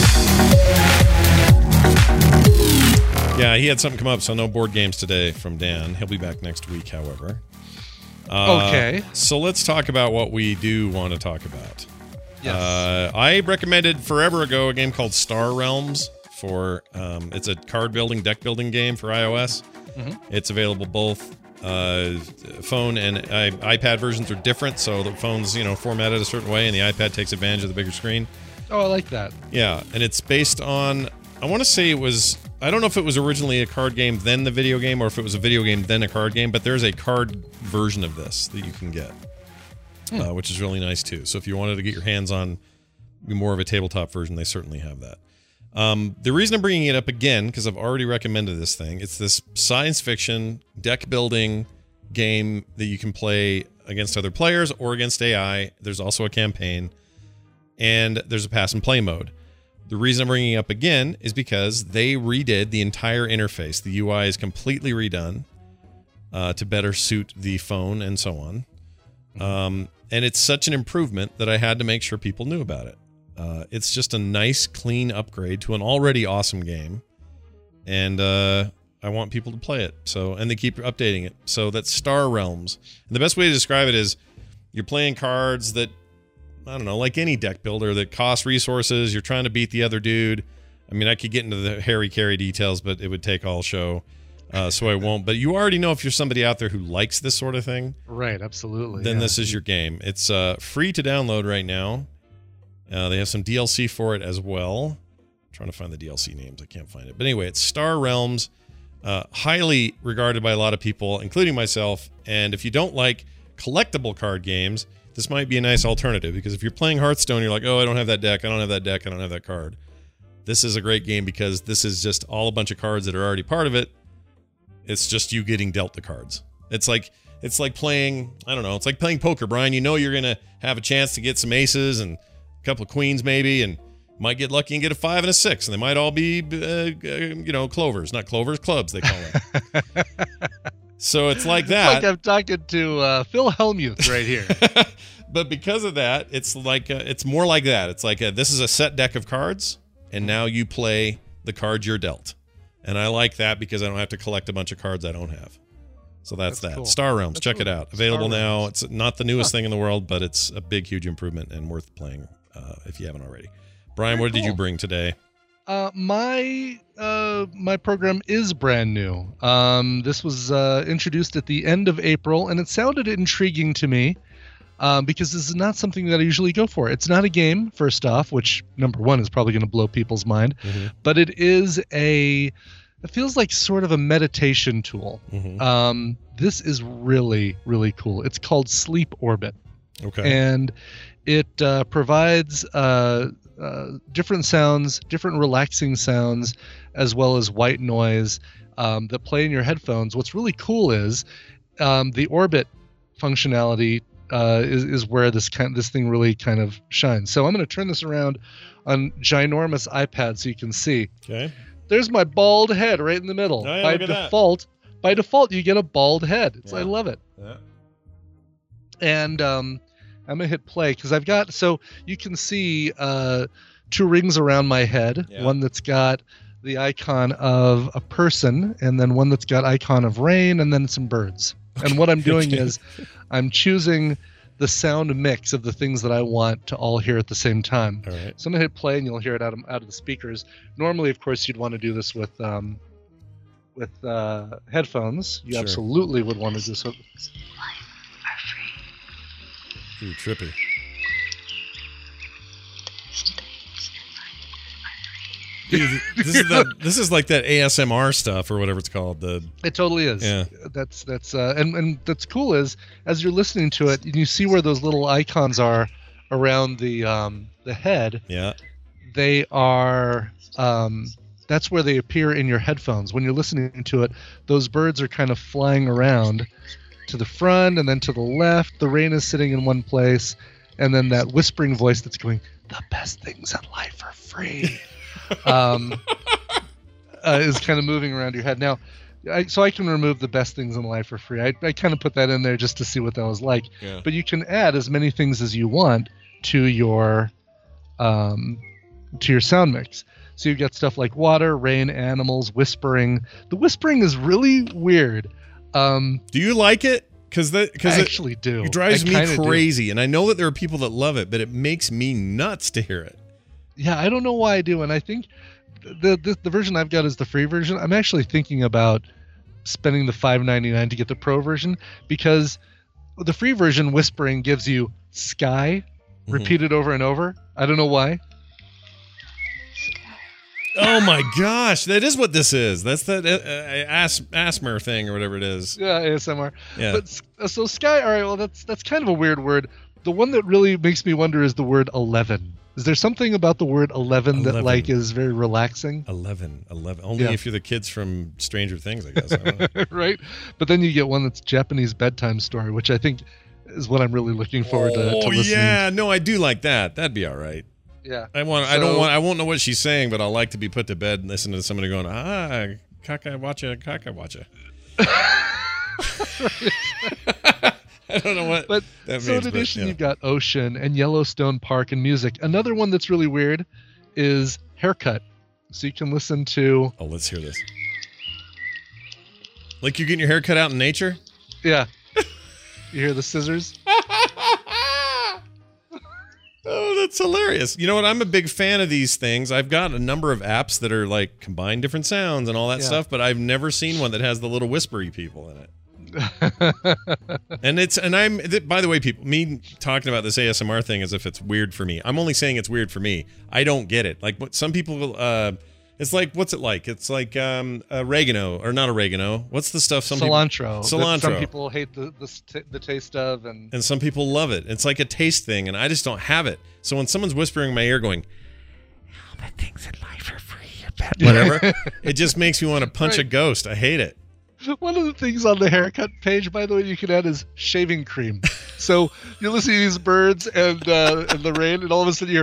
S1: Yeah, he had something come up, so no board games today from Dan. He'll be back next week, however. Uh,
S2: Okay.
S1: So let's talk about what we do want to talk about.
S2: Yes.
S1: Uh, I recommended forever ago a game called Star Realms for um, it's a card building, deck building game for iOS.
S2: Mhm.
S1: It's available both uh, phone and I, iPad versions are different, so the phone's you know formatted a certain way, and the iPad takes advantage of the bigger screen.
S2: Oh, I like that.
S1: Yeah, and it's based on. I want to say it was. I don't know if it was originally a card game, then the video game, or if it was a video game, then a card game. But there's a card version of this that you can get, uh, which is really nice too. So if you wanted to get your hands on more of a tabletop version, they certainly have that. Um, the reason I'm bringing it up again, because I've already recommended this thing, it's this science fiction deck building game that you can play against other players or against A I. There's also a campaign, and there's a pass and play mode. The reason I'm bringing it up again is because they redid the entire interface. The U I is completely redone uh, to better suit the phone and so on. Um, and it's such an improvement that I had to make sure people knew about it. Uh, it's just a nice, clean upgrade to an already awesome game. And uh, I want people to play it. So, and they keep updating it. So that's Star Realms. And the best way to describe it is you're playing cards that, I don't know, like any deck builder that cost resources. You're trying to beat the other dude. I mean, I could get into the Harry Carey details, but it would take all show. Uh, so I won't. But you already know if you're somebody out there who likes this sort of thing,
S2: Right, absolutely.
S1: then
S2: yeah.
S1: this is your game. It's uh, free to download right now. Uh, they have some D L C for it as well. I'm trying to find the D L C names. I can't find it. But anyway, it's Star Realms. Uh, highly regarded by a lot of people, including myself. And if you don't like collectible card games, this might be a nice alternative. Because if you're playing Hearthstone, you're like, oh, I don't have that deck. I don't have that deck. I don't have that card. This is a great game because this is just all a bunch of cards that are already part of it. It's just you getting dealt the cards. It's like it's like playing, I don't know, it's like playing poker, Brian. You know you're going to have a chance to get some aces and a couple of queens maybe, and might get lucky and get a five and a six, and they might all be, uh, you know, clovers. Not clovers, clubs, they call them. So it's like
S2: It's
S1: that.
S2: like I'm talking to uh, Phil Hellmuth right here.
S1: But because of that, it's like uh, it's more like that. It's like a, this is a set deck of cards, and now you play the cards you're dealt. And I like that because I don't have to collect a bunch of cards I don't have. So that's,
S2: That's
S1: that.
S2: cool.
S1: Star Realms,
S2: That's
S1: check
S2: really
S1: it out.
S2: cool.
S1: Available
S2: Star
S1: now.
S2: Realms.
S1: It's not the newest
S2: Huh.
S1: thing in the world, but it's a big, huge improvement and worth playing uh, if you haven't already. Brian,
S2: Very
S1: what did you
S2: cool.
S1: bring today?
S2: Uh, my uh, my program is brand new. Um, this was uh, introduced at the end of April, and it sounded intriguing to me um, because this is not something that I usually go for. It's not a game, first off, which number one is probably going to blow people's mind,
S1: Mm-hmm.
S2: but it is a. It feels like sort of a meditation tool.
S1: Mm-hmm.
S2: Um, this is really really cool. It's called Sleep Orbit.
S1: Okay.
S2: And it uh, provides uh, uh, different sounds, different relaxing sounds, as well as white noise um, that play in your headphones. What's really cool is um, the Orbit functionality uh, is, is where this kind this thing really kind of shines. So I'm going to turn this around on ginormous iPad so you can see.
S1: Okay.
S2: There's my bald head right in the middle.
S1: Oh, yeah,
S2: by
S1: look at that.
S2: default, by default, you get a bald head. It's, I
S1: Yeah.
S2: love it.
S1: Yeah.
S2: And um, I'm gonna hit play because I've got so you can see uh, two rings around my head.
S1: Yeah.
S2: One that's got the icon of a person, and then one that's got icon of rain, and then some birds. And what I'm doing
S1: Okay.
S2: is I'm choosing the sound mix of the things that I want to all hear at the same time.
S1: All right.
S2: So I'm gonna hit play, and you'll hear it out of, out of the speakers. Normally, of course, you'd want to do this with um, with uh, headphones. You
S1: Sure.
S2: absolutely would want to do this with.
S1: Ooh, trippy. Dude, this is the this is like that A S M R stuff or whatever it's called. The
S2: It totally is.
S1: Yeah.
S2: That's that's uh, and and that's cool is as you're listening to it, you see where those little icons are around the um, the head.
S1: yeah.
S2: They are um, that's where they appear in your headphones when you're listening to it. Those birds are kind of flying around to the front and then to the left. The rain is sitting in one place, and then that whispering voice that's going, "The best things in life are free." um, uh, is kind of moving around your head. Now, I, so I can remove the best things in life for free. I, I kind of put that in there just to see what that was like.
S1: Yeah.
S2: But you can add as many things as you want to your um, to your sound mix. So you've got stuff like water, rain, animals, whispering. The whispering is really weird. Um,
S1: Do you like it? Because that because
S2: I
S1: it,
S2: actually do.
S1: it drives
S2: I
S1: me
S2: kinda do.
S1: crazy, and I know that there are people that love it, but it makes me nuts to hear it.
S2: Yeah, I don't know why I do, and I think the, the the version I've got is the free version. I'm actually thinking about spending the five ninety-nine to get the pro version because the free version whispering gives you sky
S1: Mhm.
S2: repeated over and over. I don't know why.
S1: Oh my gosh, that is what this is. That's that uh, uh, as, asthma thing or whatever it is.
S2: Yeah, A S M R.
S1: Yeah.
S2: But s- uh, so sky. All right. Well, that's that's kind of a weird word. The one that really makes me wonder is the word eleven. Is there something about the word eleven, that
S1: eleven.
S2: like is very relaxing?
S1: eleven, eleven. Only
S2: Yeah.
S1: if you're the kids from Stranger Things, I guess. I don't know.
S2: Right. But then you get one that's Japanese bedtime story, which I think is what I'm really looking forward to, to
S1: oh
S2: listening.
S1: yeah, no, I do like that. That'd be all right.
S2: Yeah.
S1: I want. I don't
S2: So-
S1: want. I won't know what she's saying, but I like to be put to bed and listen to somebody going, ah, kaka watcha, kaka watcha. I don't know what.
S2: But
S1: that
S2: so
S1: means,
S2: in
S1: but,
S2: addition,
S1: yeah.
S2: you've got ocean and Yellowstone Park and music. Another one that's really weird is haircut. So you can listen to,
S1: Oh, let's hear this. Like you're getting your hair cut out in nature.
S2: yeah. You hear the scissors?
S1: Oh, that's hilarious. You know what? I'm a big fan of these things. I've got a number of apps that are like combine different sounds and all that
S2: Yeah.
S1: stuff, but I've never seen one that has the little whispery people in it. And it's and I'm th- by the way, people, me talking about this A S M R thing as if it's weird for me. I'm only saying it's weird for me. I don't get it. Like what some people uh it's like what's it like? It's like um oregano or not oregano. What's the stuff some people
S2: cilantro. that
S1: Cilantro.
S2: Some people hate the the, st- the taste of, and
S1: and some people love it. It's like a taste thing, and I just don't have it. So when someone's whispering in my ear, going, "All the things in life are free," whatever, it just makes me want to punch a
S2: Right.
S1: ghost. I hate it.
S2: one of the things on the haircut page, by the way, you can add is shaving cream. So you're listening to these birds and uh, and the rain, and all of a sudden you're.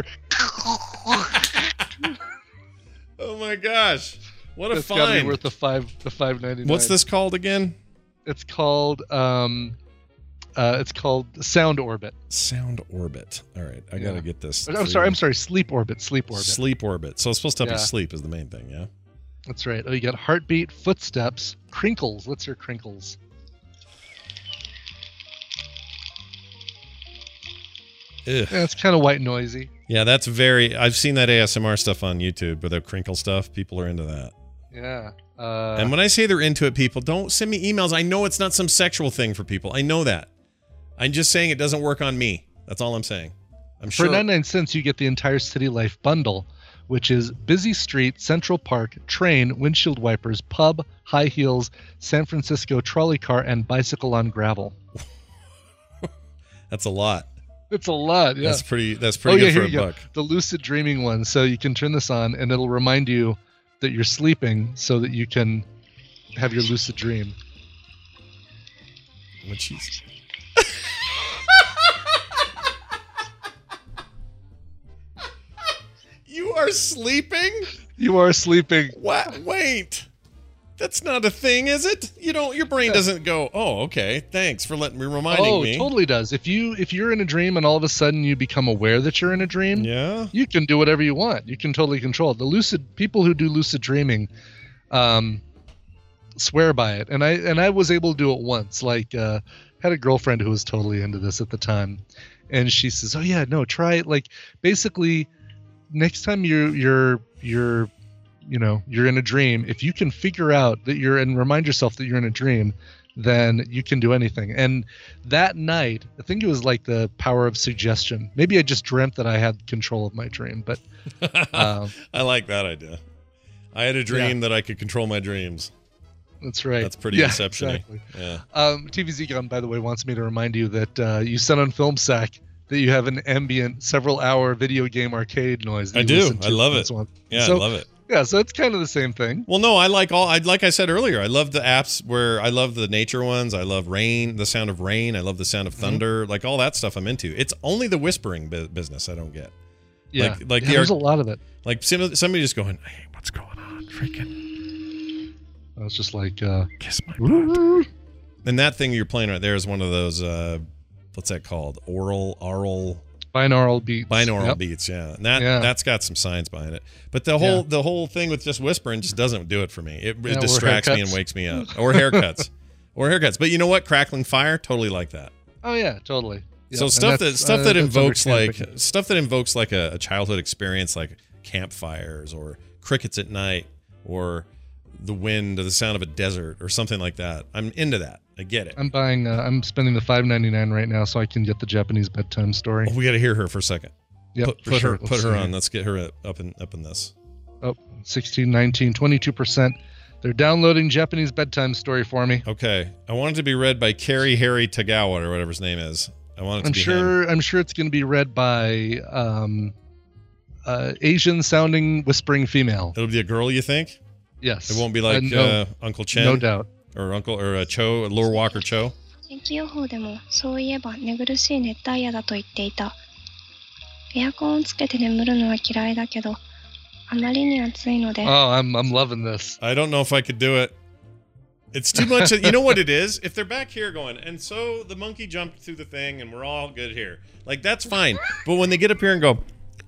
S1: Oh my gosh, what a
S2: That's gotta be
S1: find!
S2: worth the five the five ninety nine.
S1: What's this called again?
S2: It's called um, uh, it's called Sound Orbit.
S1: Sound Orbit. All right, I
S2: Yeah.
S1: gotta get this.
S2: I'm sorry, I'm sorry, Sleep Orbit, Sleep Orbit.
S1: Sleep Orbit. So it's supposed to help
S2: Yeah.
S1: you sleep is the main thing, yeah.
S2: That's right. Oh, you got heartbeat, footsteps, crinkles. Let's hear crinkles.
S1: Ugh.
S2: Yeah, it's kind of white noisy.
S1: Yeah, that's very. I've seen that A S M R stuff on YouTube with the crinkle stuff. People are into that.
S2: Yeah. Uh,
S1: And when I say they're into it, people, don't send me emails. I know it's not some sexual thing for people. I know that. I'm just saying it doesn't work on me. That's all I'm saying. I'm
S2: For
S1: sure.
S2: ninety-nine cents, you get the entire City Life bundle, which is busy street, Central Park, train, windshield wipers, pub, high heels, San Francisco trolley car, and bicycle on gravel.
S1: That's a lot.
S2: It's a lot, yeah.
S1: That's pretty. That's
S2: Oh,
S1: pretty
S2: yeah,
S1: good
S2: here
S1: for a
S2: you go.
S1: buck.
S2: The lucid dreaming one. So you can turn this on, and it'll remind you that you're sleeping so that you can have your lucid dream.
S1: Oh, jeez. You are sleeping?
S2: You are sleeping.
S1: What? Wait. That's not a thing, is it? You don't. Your brain doesn't go. Oh, okay. Thanks for letting me reminding
S2: oh,
S1: me.
S2: it totally does. If you if you're in a dream and all of a sudden you become aware that you're in a dream,
S1: Yeah.
S2: you can do whatever you want. You can totally control it. The lucid people who do lucid dreaming, um, swear by it. And I and I was able to do it once. Like, uh, had a girlfriend who was totally into this at the time, and she says, "Oh yeah, no, try it." Like, basically, next time you you're you're you know you're in a dream, if you can figure out that you're and remind yourself that you're in a dream, then you can do anything. And that night, I think it was like the power of suggestion. Maybe I just dreamt that I had control of my dream, but um,
S1: I like that idea. I had a dream that I could control my dreams.
S2: that's right.
S1: That's pretty
S2: yeah,
S1: inception-y.
S2: exactly.
S1: Yeah.
S2: Um, T V Z Gun, by the way, wants me to remind you that uh, you said on FilmSack that you have an ambient, several-hour video game arcade noise. that
S1: I
S2: you
S1: do.
S2: listen to
S1: I love
S2: once
S1: it.
S2: in a while.
S1: Yeah,
S2: So-
S1: I love it.
S2: Yeah, so it's kind of the same thing.
S1: Well, no, I like all. I like I said earlier. I love the apps where I love the nature ones. I love rain, the sound of rain. I love the sound of thunder. Mm-hmm. Like all that stuff, I'm into. It's only the whispering bu- business I don't get.
S2: Yeah,
S1: Like, like
S2: yeah,
S1: the
S2: there's
S1: art-
S2: a lot of it.
S1: Like some- somebody just going, "Hey, what's going on? Freaking
S2: I was just like, uh,
S1: kiss my butt." And that thing you're playing right there is one of those. Uh, what's that called? Oral, oral.
S2: binaural beats.
S1: Binaural
S2: Yep.
S1: beats, yeah. And that
S2: Yeah.
S1: that's got some science behind it. But the whole
S2: Yeah.
S1: the whole thing with just whispering just doesn't do it for me. It,
S2: Yeah,
S1: it
S2: or
S1: distracts me and
S2: haircuts.
S1: wakes me up. Or haircuts. or haircuts. But you know what? Crackling fire, totally like that.
S2: Oh yeah, totally. Yeah,
S1: So
S2: and
S1: stuff that
S2: that's,
S1: stuff
S2: uh,
S1: that
S2: that's
S1: invokes like
S2: understandable.
S1: stuff that invokes like a, a childhood experience, like campfires or crickets at night or the wind or the sound of a desert or something like that. I'm into that. I get it.
S2: I'm buying. Uh, I'm spending the five ninety-nine right now so I can get the Japanese bedtime story.
S1: Oh, we got to hear her for a second.
S2: Yep,
S1: put
S2: for
S1: put
S2: sure.
S1: her
S2: Let's
S1: put her
S2: see
S1: on.
S2: here.
S1: Let's get her up in up in this.
S2: Oh, sixteen, nineteen, twenty-two percent. They're downloading Japanese bedtime story for me.
S1: Okay, I want it to be read by Kerry Harry Tagawa or whatever his name is. I want it to
S2: I'm
S1: be
S2: sure.
S1: him.
S2: I'm sure it's going to be read by um, uh, Asian-sounding whispering female.
S1: It'll be a girl, you think?
S2: Yes.
S1: It won't be like
S2: Uh, no,
S1: uh, Uncle Chen,
S2: no doubt.
S1: or Uncle or uh, Cho, Lure Walker Cho.
S8: 天気予報でもそういえば寝苦しい熱帯夜だと言っていた。エアコンをつけて眠るのは嫌いだけど、あまりに暑いので。
S2: Oh, I'm I'm loving this.
S1: I don't know if I could do it. It's too much. You know what it is? If they're back here going, and so the monkey jumped through the thing, and we're all good here. Like that's fine. But when they get up here and go,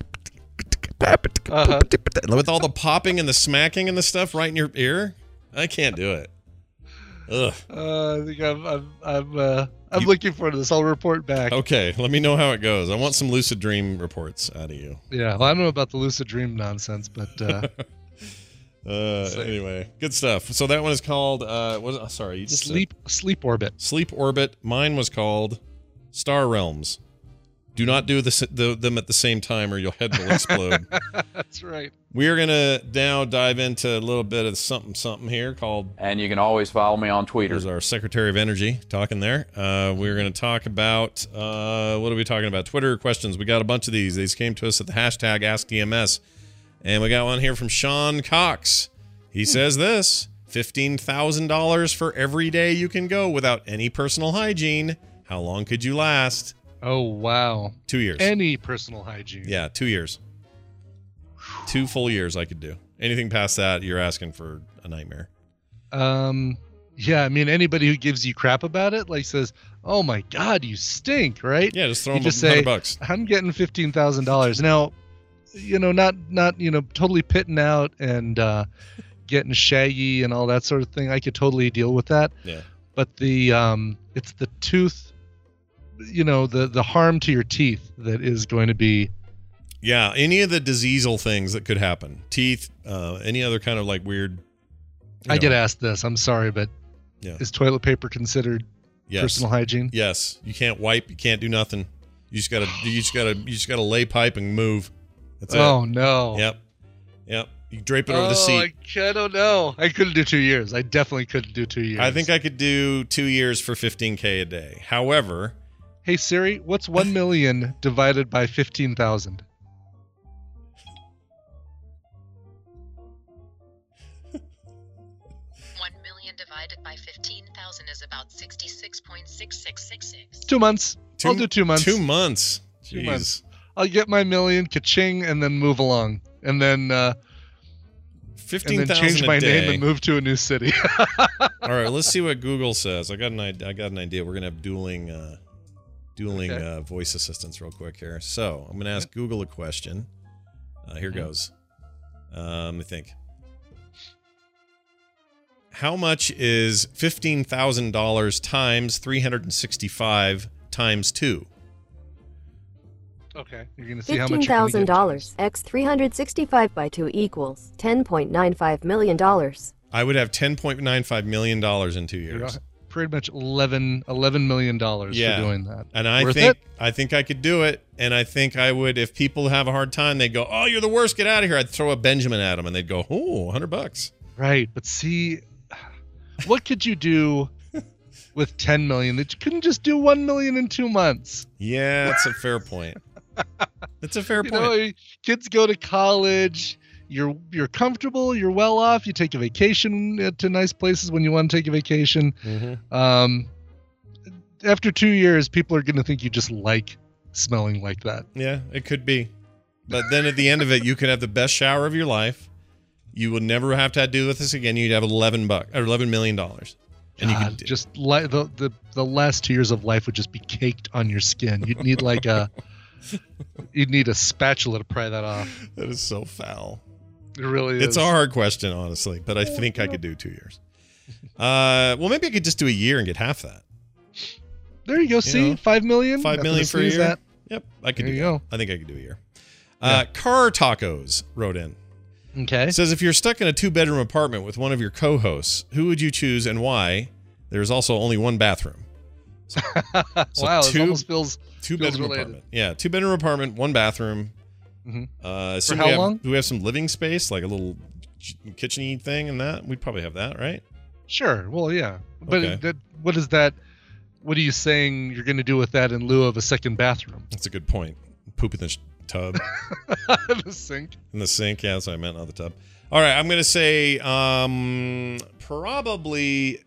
S2: Uh-huh.
S1: with all the popping and the smacking and the stuff right in your ear, I can't do it. Ugh.
S2: Uh, I think I'm I'm I'm uh, I'm
S1: You-
S2: looking forward to this. I'll report back.
S1: Okay, let me know how it goes. I want some lucid dream reports out of you.
S2: Yeah, well, I don't know about the lucid dream nonsense, but uh,
S1: Uh,
S2: So-
S1: anyway, good stuff. So that one is called. Uh, what? Was, sorry, you just said-
S2: sleep sleep orbit.
S1: Sleep Orbit. Mine was called Star Realms. Do not do the, s- the, them at the same time or your head will explode.
S2: That's right.
S1: We are going to now dive into a little bit of something something here called.
S9: And you can always follow me on Twitter.
S1: There's our Secretary of Energy talking there. Uh, we're going to talk about, uh, what are we talking about? Twitter questions. We got a bunch of these. These came to us at the hashtag AskTMS. And we got one here from Sean Cox. He says this, fifteen thousand dollars for every day you can go without any personal hygiene. How long could you last?
S2: Oh wow.
S1: Two years.
S2: Any personal hygiene.
S1: Yeah, two years. Two full years I could do. Anything past that, you're asking for a nightmare.
S2: Um. Yeah. I mean, anybody who gives you crap about it, like says, "Oh my God, you stink," right?
S1: Yeah, just throw
S2: You
S1: them
S2: just
S1: a hundred
S2: say,
S1: bucks.
S2: I'm getting fifteen thousand dollars now. You know, not not you know, totally pitting out and uh, getting shaggy and all that sort of thing. I could totally deal with that.
S1: Yeah.
S2: But the um, it's the tooth you know, the the harm to your teeth that is going to be.
S1: Yeah, any of the diseasal things that could happen, teeth, uh, any other kind of like weird.
S2: I
S1: know.
S2: get asked this. I'm sorry, but
S1: Yeah.
S2: is toilet paper considered
S1: Yes.
S2: personal hygiene?
S1: Yes, you can't wipe, you can't do nothing. You just gotta, you just gotta, you just gotta lay pipe and move. That's it.
S2: Oh no.
S1: Yep, yep. You drape it over
S2: oh,
S1: the seat.
S2: I, I don't know. I couldn't do two years. I definitely couldn't do two years.
S1: I think I could do two years for fifteen K a day. However,
S2: hey Siri, what's one million divided by fifteen thousand?
S10: One million divided by fifteen thousand is about sixty-six point six six six six.
S2: Two months.
S1: two,
S2: I'll do two months.
S1: Two months.
S2: Two
S1: Jeez.
S2: months. I'll get my million, ka-ching, and then move along, and then uh,
S1: Fifteen
S2: and then
S1: thousand
S2: change
S1: a
S2: my
S1: day.
S2: name and move to a new city.
S1: All right, let's see what Google says. I got an idea. I got an idea. We're gonna have dueling, uh, dueling
S2: Okay.
S1: uh, voice assistants real quick here. So I'm gonna ask Google a question. Uh, here
S2: Mhm.
S1: goes. Um, let me think. How much is fifteen thousand dollars times three hundred and sixty-five times two?
S2: Okay, you're gonna see how
S11: Fifteen
S2: much. you're gonna
S11: thousand
S2: get.
S11: dollars x three hundred sixty-five by two equals ten point nine five million dollars.
S1: I would have ten point nine five million dollars in two
S2: You're
S1: years.
S2: pretty much eleven, eleven million dollars
S1: Yeah.
S2: for doing that.
S1: And I
S2: Worth
S1: think
S2: it?
S1: I think I could do it. And I think I would, if people have a hard time, they'd go, "Oh, you're the worst. Get out of here." I'd throw a Benjamin at them, and they'd go, "Oh, one hundred bucks."
S2: Right, but see, what could you do with ten million that you couldn't just do one million in two months?
S1: Yeah, that's a fair point. It's a fair
S2: You
S1: point.
S2: know, kids go to college. You're you're comfortable. You're well off. You take a vacation to nice places when you want to take a vacation.
S1: Mm-hmm.
S2: Um, after two years, people are going to think you just like smelling like that.
S1: Yeah, it could be. But then at the end of it, you could have the best shower of your life. You would never have to do with this again. You'd have eleven bucks or eleven million dollars, and
S2: God,
S1: you could
S2: just li- the, the the last two years of life would just be caked on your skin. You'd need like a you'd need a spatula to pry that off.
S1: That is so foul.
S2: It really is.
S1: It's a hard question, honestly, but I think I could do two years. Uh, well, maybe I could just do a year and get half that.
S2: There you go. See,
S1: know,
S2: five million.
S1: Five
S2: Nothing
S1: million
S2: to
S1: for a
S2: sneeze
S1: year.
S2: at.
S1: Yep, I could
S2: There
S1: do
S2: you
S1: that.
S2: go.
S1: I think I could do a year. Uh, Car Tacos wrote in.
S2: Okay.
S1: It says, if you're stuck in a two-bedroom apartment with one of your co-hosts, who would you choose and why? There's also only one bathroom. So, so
S2: wow,
S1: two,
S2: it almost feels
S1: two
S2: feels
S1: bedroom
S2: related.
S1: apartment. Yeah, two bedroom apartment, one bathroom.
S2: Mhm.
S1: Uh, so
S2: For
S1: we
S2: how
S1: have,
S2: long?
S1: Do we have some living space, like a little kitchen-y thing and that? We'd probably have that, right?
S2: Sure. Well, yeah. But
S1: Okay.
S2: that, what is that? What are you saying you're going to do with that in lieu of a second bathroom?
S1: That's a good point. Poop in the sh- tub.
S2: The sink.
S1: In the sink, yeah, that's what I meant, not the tub. All right, I'm gonna say um probably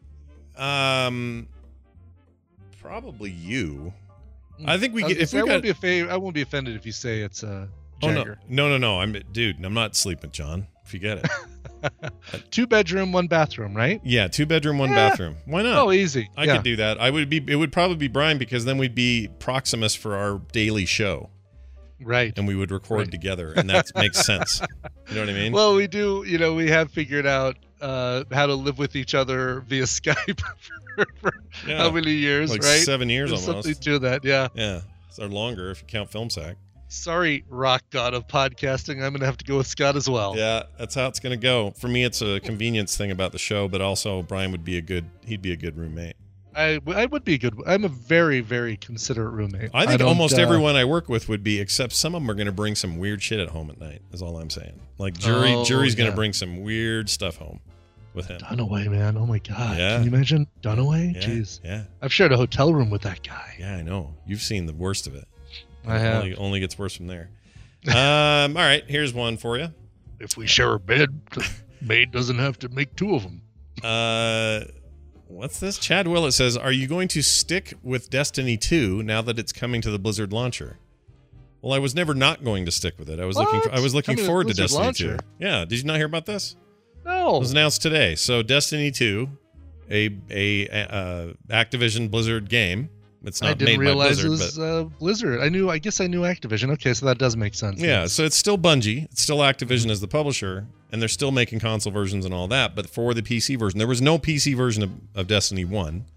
S1: um probably you. I think we
S2: I was
S1: get
S2: gonna
S1: if
S2: say,
S1: we
S2: I
S1: got.
S2: won't be a fa- I won't be offended if you say it's a
S1: Oh no,
S2: Jagger.
S1: no, no, no! I'm dude. I'm not sleeping, John. If you get it,
S2: Two bedroom, one bathroom, right?
S1: yeah, two bedroom, one
S2: Yeah.
S1: bathroom. Why not?
S2: Oh, easy.
S1: I
S2: yeah.
S1: could do that. I would be. It would probably be Brian because then we'd be Proximus for our daily show,
S2: Right.
S1: and we would record
S2: Right.
S1: together, and that makes sense. You know what I mean?
S2: Well, we do. You know, we have figured out uh, how to live with each other via Skype for, for
S1: Yeah.
S2: how many years,
S1: like
S2: right?
S1: seven years
S2: There's
S1: almost.
S2: something to that. Yeah.
S1: Yeah, or longer if you count FilmSack.
S2: Sorry, rock god of podcasting. I'm gonna have to go with Scott as well.
S1: Yeah, that's how it's gonna go. For me, it's a convenience thing about the show, but also Brian would be a good. He'd be a good roommate.
S2: I, I would be a good. I'm a very very considerate roommate.
S1: I think
S2: don't,
S1: almost
S2: uh,
S1: everyone I work with would be, except some of them are gonna bring some weird shit at home at night. Is all I'm saying. Like jury,
S2: Oh,
S1: jury's gonna
S2: yeah.
S1: bring some weird stuff home with him.
S2: Dunaway, man. Oh my god.
S1: Yeah.
S2: Can you imagine Dunaway?
S1: Yeah,
S2: Jeez.
S1: yeah,
S2: I've shared a hotel room with that guy.
S1: yeah. I know. You've seen the worst of it.
S2: I
S1: It
S2: have.
S1: Only, only gets worse from there. um. All right. Here's one for you.
S2: If we share a bed, the maid doesn't have to make two of them.
S1: Uh, what's this? Chad Willett says, "Are you going to stick with Destiny two now that it's coming to the Blizzard launcher?" Well, I was never not going to stick with it. I was looking. For, I
S2: What?
S1: was looking
S2: Coming to
S1: forward to
S2: Blizzard
S1: Destiny
S2: launcher?
S1: two. Yeah. Did you not hear about this?
S2: No.
S1: It was announced today. So Destiny two, a a uh, Activision Blizzard game. It's not
S2: I didn't
S1: made
S2: realize
S1: by
S2: it
S1: Blizzard,
S2: was uh, Blizzard. I knew. I guess I knew Activision. Okay, so that does make sense.
S1: but yeah. So it's still Bungie. It's still Activision as the publisher, and they're still making console versions and all that. But for the P C version, there was no P C version of, of Destiny one.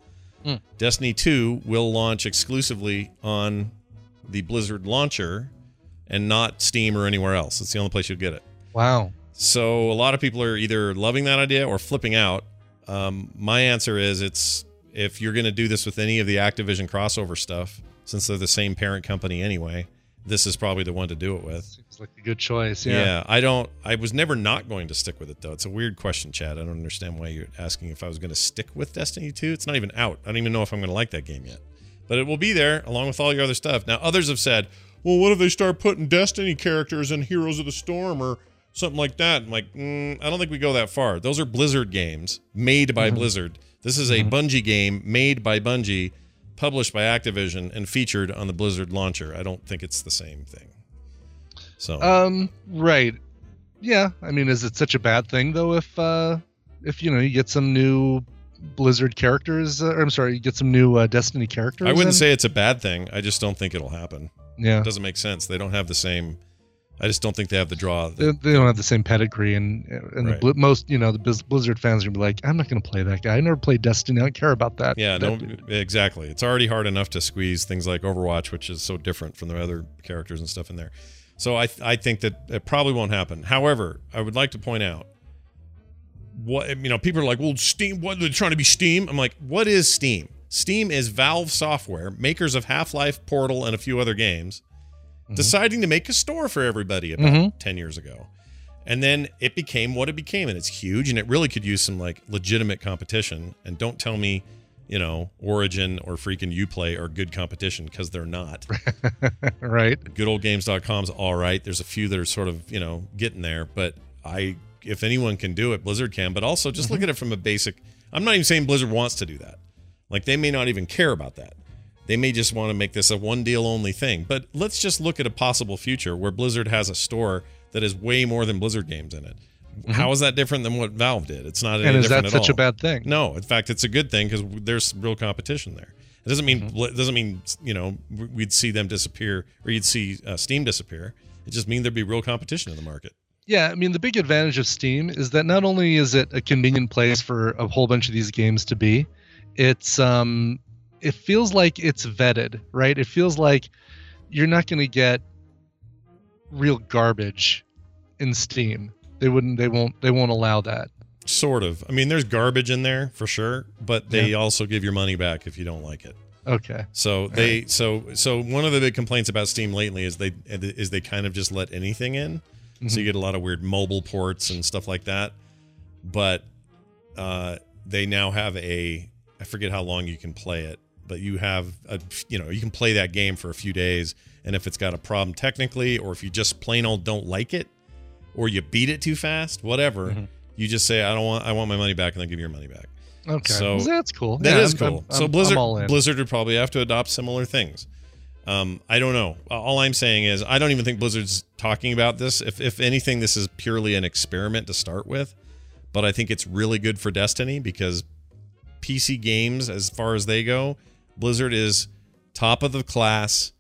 S2: Mm.
S1: Destiny two will launch exclusively on the Blizzard launcher and not Steam or anywhere else. It's the only place you'll get it.
S2: Wow.
S1: So a lot of people are either loving that idea or flipping out. Um, my answer is it's if you're going to do this with any of the Activision crossover stuff, since they're the same parent company anyway, this is probably the one to do it with.
S2: Seems like a good choice. Yeah.
S1: Yeah, I don't. I was never not going to stick with it though. It's a weird question, Chad. I don't understand why you're asking if I was going to stick with Destiny two. It's not even out. I don't even know if I'm going to like that game yet. But it will be there along with all your other stuff. Now, others have said, "Well, what if they start putting Destiny characters in Heroes of the Storm or something like that?" I'm like, mm, I don't think we go that far. Those are Blizzard games made by mm-hmm. Blizzard. This is a mm-hmm. Bungie game made by Bungie, published by Activision, and featured on the Blizzard launcher. I don't think it's the same thing. So,
S2: um, right, yeah. I mean, is it such a bad thing though if, uh, if you know, you get some new Blizzard characters? Uh, or, I'm sorry, you get some new uh, Destiny characters.
S1: I wouldn't
S2: in?
S1: say it's a bad thing. I just don't think it'll happen.
S2: Yeah,
S1: it doesn't make sense. They don't have the same. I just don't think they have the draw. That,
S2: they, they don't have the same pedigree, and and
S1: right.
S2: the, most, you know, the Blizzard fans are gonna be like, I'm not gonna play that guy. I never played Destiny. I don't care about that.
S1: Yeah,
S2: that
S1: no, exactly. It's already hard enough to squeeze things like Overwatch, which is so different from the other characters and stuff in there. So I I think that it probably won't happen. However, I would like to point out what you know. People are like, well, Steam. What they're trying to be Steam? I'm like, what is Steam? Steam is Valve Software, makers of Half-Life, Portal, and a few other games. Mm-hmm. Deciding to make a store for everybody about mm-hmm. ten years ago. And then it became what it became, and it's huge, and it really could use some like legitimate competition. And don't tell me, you know, Origin or freaking Uplay are good competition, because they're not.
S2: Right.
S1: Good Old Games dot com's all right. There's a few that are sort of, you know, getting there, but I if anyone can do it, Blizzard can. But also just mm-hmm. look at it from a basic, I'm not even saying Blizzard wants to do that. Like, they may not even care about that. They may just want to make this a one deal only thing. But let's just look at a possible future where Blizzard has a store that has way more than Blizzard games in it. Mm-hmm. How is that different than what Valve did? It's not any
S2: and is
S1: different
S2: that
S1: at
S2: such
S1: all.
S2: a bad thing?
S1: No, in fact, it's a good thing, because there's real competition there. It doesn't mean mm-hmm. it doesn't mean you know we'd see them disappear, or you'd see uh, Steam disappear. It just means there'd be real competition in the market.
S2: Yeah, I mean, the big advantage of Steam is that not only is it a convenient place for a whole bunch of these games to be, it's um. it feels like it's vetted, right? It feels like you're not going to get real garbage in Steam. They wouldn't, they won't, they won't allow that.
S1: Sort of. I mean, there's garbage in there for sure, but they
S2: yeah.
S1: also give your money back if you don't like it.
S2: Okay.
S1: So they,
S2: right.
S1: so, so one of the big complaints about Steam lately is they, is they kind of just let anything in. Mm-hmm. So you get a lot of weird mobile ports and stuff like that. But, uh, they now have a, I forget how long you can play it, but you have a, you know, you can play that game for a few days, and if it's got a problem technically, or if you just plain old don't like it, or you beat it too fast, whatever, mm-hmm. you just say, I don't want, I want my money back, and then give you your money back.
S2: Okay,
S1: so
S2: well, that's cool.
S1: That
S2: yeah,
S1: is
S2: I'm,
S1: cool.
S2: I'm,
S1: so
S2: I'm,
S1: Blizzard,
S2: I'm all in.
S1: Blizzard would probably have to adopt similar things. Um, I don't know. All I'm saying is, I don't even think Blizzard's talking about this. If if anything, this is purely an experiment to start with, but I think it's really good for Destiny, because P C games, as far as they go, Blizzard is top of the class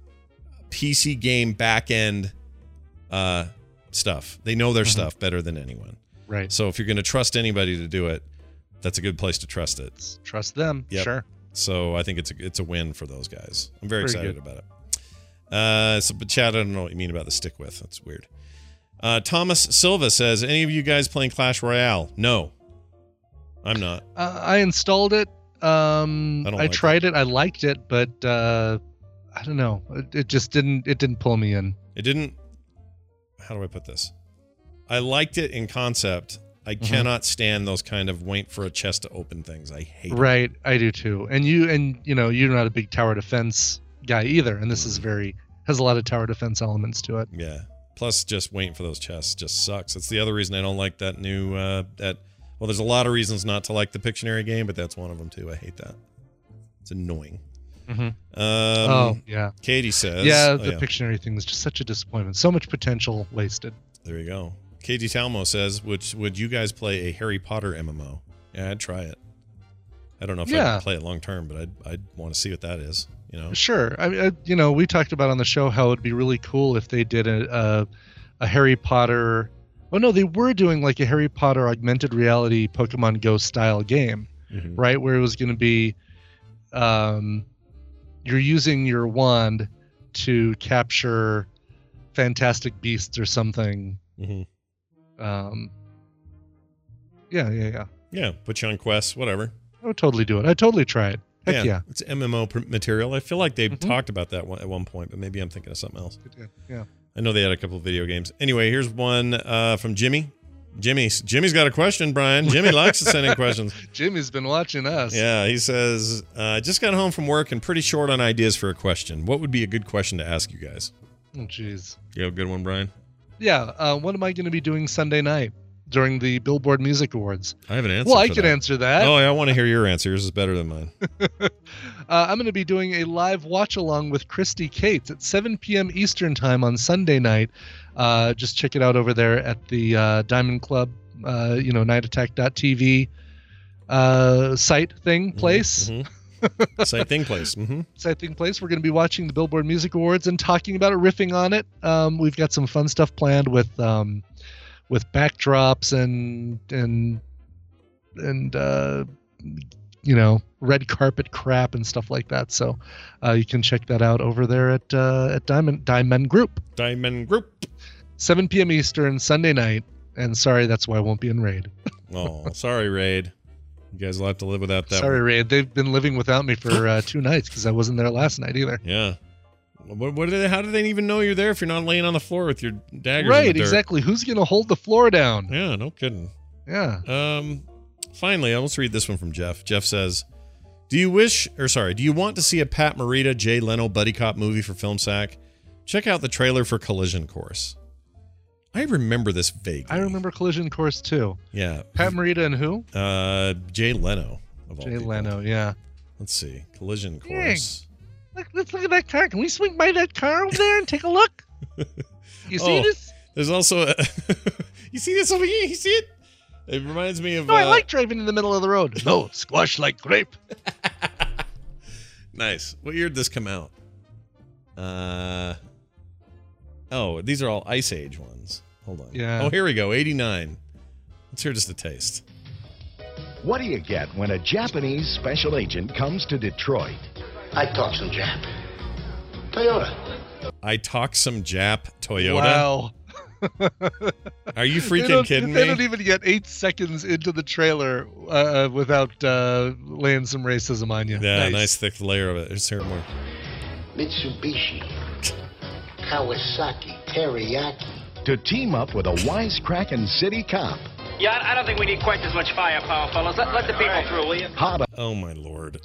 S1: P C game back end uh, stuff. They know their mm-hmm. stuff better than anyone.
S2: Right.
S1: So if you're going to trust anybody to do it, that's a good place to trust it.
S2: Trust them.
S1: Yep.
S2: Sure.
S1: So I think it's a, it's a win for those guys. I'm very, very excited
S2: good. about
S1: it. Uh, so, but Chad, I don't know what you mean about the stick with. That's weird. Uh, Thomas Silva says, any of you guys playing Clash Royale? No, I'm not.
S2: Uh, I installed it. Um, I,
S1: I like
S2: tried it. it. I liked it, but uh, I don't know. It, it just didn't. It didn't pull me in.
S1: It didn't. How do I put this? I liked it in concept. I mm-hmm. cannot stand those kind of wait for a chest to open things. I hate it.
S2: Right, I do too. And you, and you know, you're not a big tower defense guy either. And this is very has a lot of tower defense elements to it.
S1: Yeah. Plus, just waiting for those chests just sucks. That's the other reason I don't like that new uh, that. Well, there's a lot of reasons not to like the Pictionary game, but that's one of them too. I hate that. It's annoying.
S2: Mm-hmm.
S1: Um,
S2: oh, yeah.
S1: Katie says...
S2: Yeah, the
S1: oh, yeah.
S2: Pictionary thing is just such a disappointment. So much potential wasted.
S1: There you go. Katie Talmo says, would, would you guys play a Harry Potter M M O? Yeah, I'd try it. I don't know if
S2: yeah.
S1: I'd play it long term, but I'd, I'd want to see what that is. You know?
S2: Sure. I mean, I, you know, we talked about on the show how it'd be really cool if they did a, a, a Harry Potter... Oh, no, they were doing like a Harry Potter augmented reality Pokemon Go style game, mm-hmm. right? Where it was going to be, um, you're using your wand to capture fantastic beasts or something.
S1: Mm-hmm.
S2: Um, yeah, yeah, yeah.
S1: Yeah, put you on quests, whatever.
S2: I would totally do it. I'd totally try it. Heck yeah.
S1: yeah. It's M M O pr- material. I feel like they've
S2: Mm-hmm.
S1: talked about that one, at one point, but maybe I'm thinking of something else.
S2: Yeah.
S1: I know they had a couple of video games. Anyway, here's one uh, from Jimmy. Jimmy, Jimmy's got a question, Brian. Jimmy likes to send in questions.
S2: Jimmy's been watching us.
S1: Yeah, he says, uh, just got home from work and pretty short on ideas for a question. What would be a good question to ask you guys?
S2: Oh, jeez.
S1: You have a good one, Brian?
S2: Yeah. Uh, what am I going to be doing Sunday night during the Billboard Music Awards?
S1: I have an answer.
S2: Well, I
S1: for
S2: can
S1: that.
S2: answer that.
S1: Oh, yeah, I want to hear your answer. Yours is better than mine.
S2: uh, I'm going to be doing a live watch along with Christy Cates at seven p.m. Eastern time on Sunday night. Uh, just check it out over there at the uh, Diamond Club, uh, you know, night attack dot t v uh, site thing place.
S1: Mm-hmm. Site thing place. Mm-hmm.
S2: Site thing place. We're going to be watching the Billboard Music Awards and talking about it, riffing on it. Um, we've got some fun stuff planned with um, with backdrops and and and uh, you know, red carpet crap and stuff like that. So uh, you can check that out over there at uh, at Diamond Diamond Group.
S1: Diamond Group.
S2: seven p.m. Eastern Sunday night. And sorry, that's why I won't be in Raid.
S1: Oh, sorry, Raid. You guys will have to live without that.
S2: Sorry,
S1: one.
S2: Raid. They've been living without me for uh, two nights because I wasn't there last night either.
S1: Yeah. What, what did they, how do they even know you're there if you're not laying on the floor with your daggers?
S2: Right,
S1: in the dirt?
S2: exactly. Who's going to hold the floor down?
S1: Yeah, no kidding.
S2: Yeah.
S1: Um. Finally, let's read this one from Jeff. Jeff says, "Do you wish, or sorry, do you want to see a Pat Morita, Jay Leno buddy cop movie for FilmSack? Check out the trailer for Collision Course." I remember this vaguely.
S2: I remember Collision Course too.
S1: Yeah.
S2: Pat Morita and who?
S1: Uh, Jay Leno. Of all
S2: Jay
S1: people.
S2: Leno, yeah.
S1: Let's see. Collision Course.
S2: Look, let's look at that car. Can we swing by that car over there and take a look? You see
S1: Oh,
S2: this?
S1: There's also a you see this over here? You see it? It reminds me of.
S2: No, I
S1: uh,
S2: like driving in the middle of the road. No, squash like grape.
S1: Nice. What year did this come out? Uh. Oh, these are all Ice Age ones. Hold on.
S2: Yeah.
S1: Oh, here we go. eighty-nine. Let's hear just a taste.
S12: What do you get when a Japanese special agent comes to Detroit?
S13: I talk some Jap. Toyota.
S1: I talk some Jap Toyota.
S2: Wow.
S1: Are you
S2: They
S1: freaking
S2: don't-
S1: kidding
S2: They
S1: me?
S2: don't even get eight seconds into the trailer uh, without uh, laying some racism on you.
S1: Yeah,
S2: Nice.
S1: nice thick layer of it. Let's hear more.
S13: Mitsubishi. Kawasaki. Teriyaki.
S12: To team up with a wisecracking city cop.
S14: Yeah, I don't think we need quite as much firepower, fellas. Let, let the people through, will you?
S12: Hot.
S1: Oh my lord.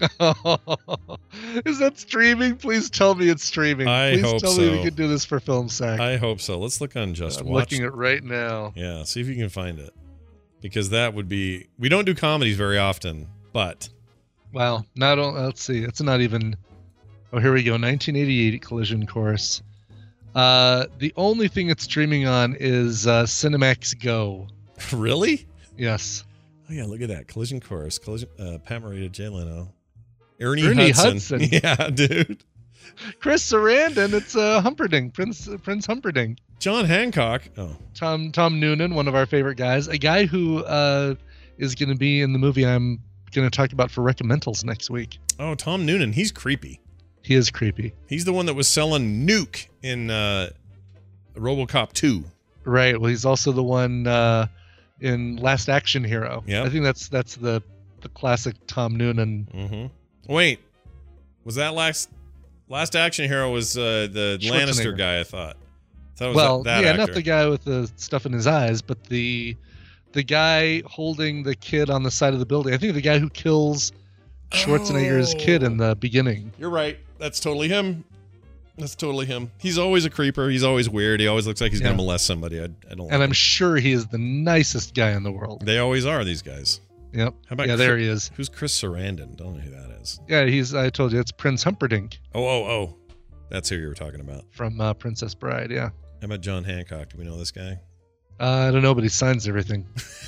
S2: Is that streaming? Please tell me it's streaming.
S1: I
S2: Please
S1: hope
S2: tell me we
S1: so.
S2: can do this for FilmSack.
S1: I hope so. Let's look on Just
S2: I'm
S1: Watch.
S2: looking at it right now.
S1: Yeah, see if you can find it. Because that would be. We don't do comedies very often, but.
S2: Wow. Not all, let's see. It's not even. Oh, here we go. nineteen eighty-eight Collision Course. Uh, the only thing it's streaming on is uh, Cinemax Go.
S1: Really?
S2: Yes.
S1: Oh yeah, look at that Collision Course. Collision. Uh, Pat Morita, Jay Leno, Ernie,
S2: Ernie
S1: Hudson.
S2: Hudson.
S1: Yeah, dude.
S2: Chris Sarandon. It's uh, Humperdinck. Prince Prince Humperdinck.
S1: John Hancock. Oh.
S2: Tom Tom Noonan, one of our favorite guys, a guy who uh, is going to be in the movie I'm going to talk about for Recommendals next week.
S1: Oh, Tom Noonan. He's creepy.
S2: He is creepy.
S1: He's the one that was selling Nuke in uh, RoboCop two.
S2: Right. Well, he's also the one uh, in Last Action Hero.
S1: Yep.
S2: I think that's that's the the classic Tom Noonan.
S1: Mm-hmm. Wait, was that last Last Action Hero? Was uh, the Lannister
S2: Schwarzenegger.
S1: guy? I thought. I thought it was
S2: Well,
S1: that, that
S2: yeah,
S1: actor.
S2: not the guy with the stuff in his eyes, but the the guy holding the kid on the side of the building. I think the guy who kills Schwarzenegger's
S1: Oh.
S2: kid in the beginning.
S1: You're right. That's totally him. That's totally him. He's always a creeper. He's always weird. He always looks like he's
S2: Yeah.
S1: gonna molest somebody. I, I don't. Like
S2: And I'm
S1: him.
S2: sure he is the nicest guy in the world.
S1: They always are. These guys.
S2: Yep.
S1: How about
S2: yeah, there
S1: Chris-
S2: he is.
S1: Who's Chris Sarandon? Don't know who that is.
S2: Yeah, he's. I told you, it's Prince Humperdinck
S1: Oh, oh, oh. That's who you were talking about.
S2: from uh, Princess Bride. Yeah.
S1: How about John Hancock? Do we know this guy?
S2: Uh, I don't know, but he signs everything.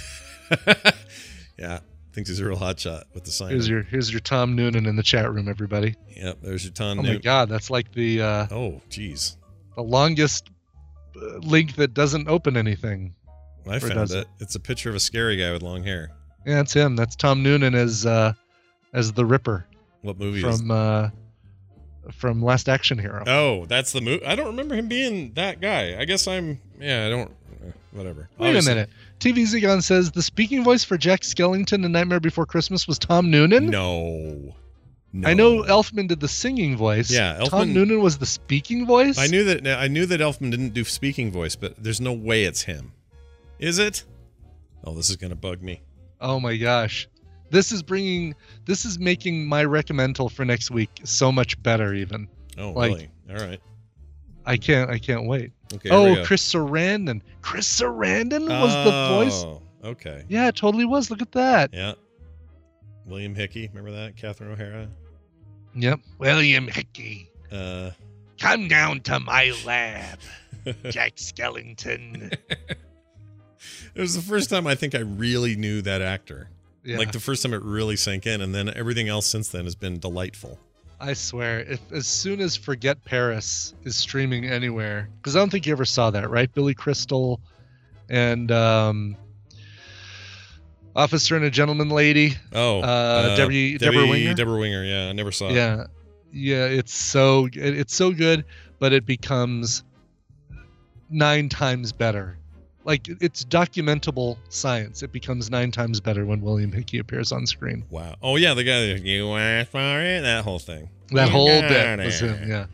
S1: Yeah, thinks he's a real hotshot with the sign.
S2: Here's your here's your Tom Noonan in the chat room, everybody.
S1: Yep, there's your Tom.
S2: Oh
S1: New-
S2: my God, that's like the uh,
S1: Oh, jeez.
S2: the longest uh, link that doesn't open anything.
S1: I
S2: Or
S1: found
S2: does
S1: it.
S2: it?
S1: It's a picture of a scary guy with long hair.
S2: Yeah, it's him. That's Tom Noonan as uh, as the Ripper.
S1: What movie is
S2: from uh, from Last Action Hero.
S1: Oh, that's the movie. I don't remember him being that guy. I guess I'm. Yeah, I don't. uh, Whatever.
S2: Wait
S1: Obviously-
S2: a minute. T V Zigon says the speaking voice for Jack Skellington in Nightmare Before Christmas was Tom Noonan.
S1: No. No.
S2: I know Elfman did the singing voice.
S1: Yeah,
S2: Tom
S1: Elfman-
S2: Noonan was the speaking voice.
S1: I knew that. I knew that Elfman didn't do speaking voice, but there's no way it's him. Is it? Oh, this is gonna bug me.
S2: Oh my gosh, this is bringing. This is making my recommendal for next week so much better. Even.
S1: Oh,
S2: Like,
S1: really? All right.
S2: I can't. I can't wait.
S1: Okay. here we
S2: Oh,
S1: go.
S2: Chris Sarandon. Chris Sarandon was the voice.
S1: Oh, okay.
S2: Yeah, it totally was. Look at that.
S1: Yeah. William Hickey, remember that? Catherine O'Hara.
S2: Yep. William Hickey.
S1: Uh,
S2: Come down to my lab, Jack Skellington.
S1: It was the first time I think I really knew that actor.
S2: Yeah.
S1: Like the first time it really sank in, and then everything else since then has been delightful.
S2: I swear, if as soon as Forget Paris is streaming anywhere, because I don't think you ever saw that, right? Billy Crystal and um, Officer and a Gentleman Lady.
S1: Oh,
S2: uh,
S1: uh,
S2: Debbie, Deborah Winger.
S1: Deborah Winger. Yeah, I never saw it.
S2: Yeah, yeah, it's so it, it's so good, but it becomes nine times better. Like it's documentable science. It becomes nine times better when William Hickey appears on screen.
S1: Wow. Oh yeah, the guy that you asked for it. That whole thing.
S2: That
S1: You
S2: whole
S1: got
S2: bit
S1: it.
S2: was him. Yeah.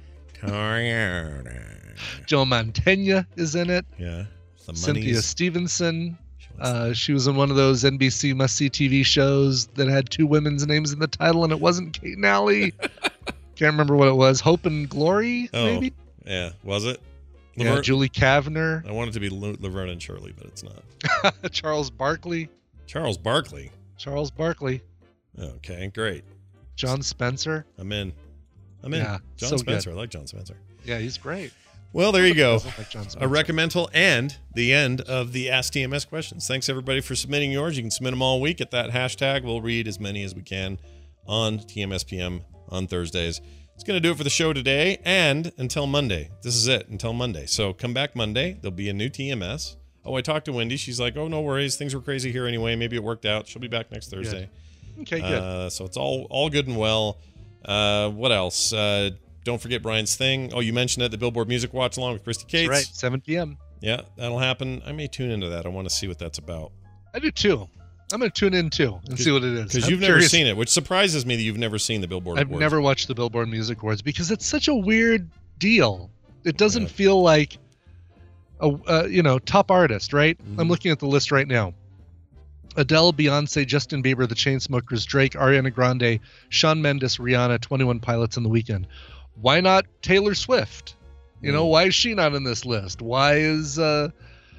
S1: Toyota.
S2: Joe Mantegna is in it.
S1: Yeah. The
S2: Cynthia
S1: monies.
S2: Stevenson. Uh, she was in one of those N B C must-see T V shows that had two women's names in the title, and it wasn't Kate and Allie. Can't remember what it was. Hope and Glory,
S1: Oh,
S2: maybe?
S1: yeah. Was it?
S2: Yeah,
S1: Laverne-
S2: Julie Kavner.
S1: I want it to be Lu- Laverne and Shirley, but it's not.
S2: Charles Barkley.
S1: Charles Barkley.
S2: Charles Barkley.
S1: Okay, great.
S2: John Spencer.
S1: I'm in. I'm in.
S2: Yeah,
S1: John
S2: so
S1: Spencer.
S2: good.
S1: I like John Spencer.
S2: Yeah, he's great.
S1: Well, there you go.
S2: Doesn't like John
S1: A
S2: Spencer.
S1: recommendal and the end of the Ask T M S questions. Thanks, everybody, for submitting yours. You can submit them all week at that hashtag. We'll read as many as we can on T M S P M on Thursdays. It's going to do it for the show today and until Monday. This is it until Monday. So come back Monday. There'll be a new T M S. Oh, I talked to Wendy. She's like, oh, no worries. Things were crazy here anyway. Maybe it worked out. She'll be back next Thursday.
S2: Okay, good.
S1: Uh, so it's all all good and well. Uh, what else? Uh, don't forget Brian's thing. Oh, you mentioned it, the Billboard Music Watch Along with Christy Cates.
S2: That's right, seven p.m.
S1: Yeah, that'll happen. I may tune into that. I want to see what that's about.
S2: I do too. I'm going to tune in too and see what it is.
S1: Because
S2: I'm
S1: you've never
S2: curious.
S1: seen it, which surprises me that you've never seen the Billboard
S2: I've
S1: Awards.
S2: never watched the Billboard Music Awards because it's such a weird deal. It doesn't feel like a uh, you know top artist, right?
S1: Mm-hmm.
S2: I'm looking at the list right now. Adele, Beyonce, Justin Bieber, The Chainsmokers, Drake, Ariana Grande, Shawn Mendes, Rihanna, twenty-one Pilots, and The Weeknd. Why not Taylor Swift? You know, why is she not in this list? Why is uh,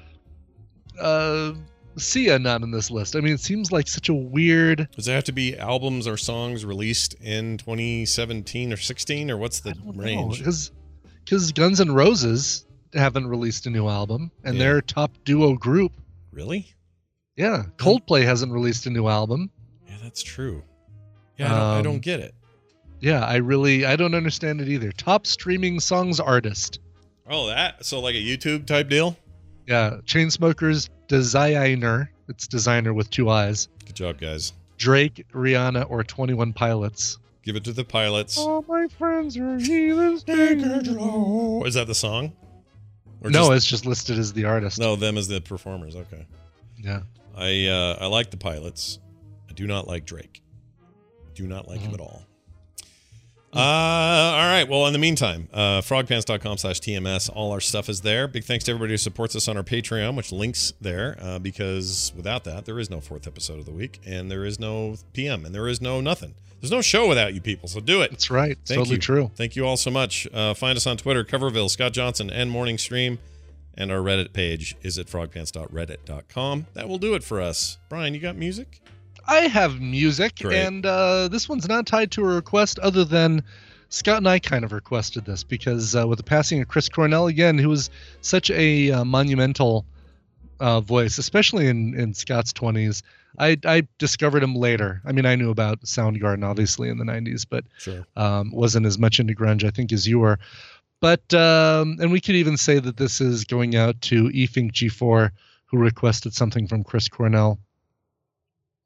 S2: uh, Sia not in this list? I mean, it seems like such a weird.
S1: Does it have to be albums or songs released in twenty seventeen or sixteen, or what's the range?
S2: Because because Guns N' Roses haven't released a new album, and
S1: Yeah.
S2: their top duo group.
S1: Really?
S2: Yeah, Coldplay hasn't released a new album.
S1: Yeah, that's true. Yeah, I don't, I
S2: Um,
S1: don't get it.
S2: Yeah, I really I don't understand it either. Top streaming songs artist.
S1: Oh, that? So like a YouTube type deal?
S2: Yeah, Chainsmokers, Designer. It's designer with two eyes.
S1: Good job, guys.
S2: Drake, Rihanna, or twenty-one Pilots.
S1: Give it to the Pilots.
S2: All my friends are heathens.
S1: Oh, is that the song? Or
S2: No,
S1: just-
S2: it's just listed as the artist.
S1: No, them as the performers. Okay.
S2: Yeah.
S1: I uh, I like the Pilots. I do not like Drake. Do not like him at all. Uh, all right. Well, in the meantime, uh, frogpants.com slash TMS. All our stuff is there. Big thanks to everybody who supports us on our Patreon, which links there, uh, because without that, there is no fourth episode of the week, and there is no P M, and there is no nothing. There's no show without you people, so do it.
S2: That's right. It's
S1: Thank
S2: totally
S1: you.
S2: true.
S1: Thank you all so much. Uh, find us on Twitter, Coverville, Scott Johnson, and Morning Stream. And our Reddit page is at frogpants dot reddit dot com. That will do it for us. Brian, you got music?
S2: I have music,
S1: Great.
S2: and uh, this one's not tied to a request other than Scott and I kind of requested this because uh, with the passing of Chris Cornell again, who was such a uh, monumental uh, voice, especially in, in Scott's twenties. I, I discovered him later. I mean, I knew about Soundgarden, obviously, in the nineties, but
S1: Sure.
S2: um, wasn't as much into grunge, I think, as you were. But, um, and we could even say that this is going out to E F I N C G four, who requested something from Chris Cornell.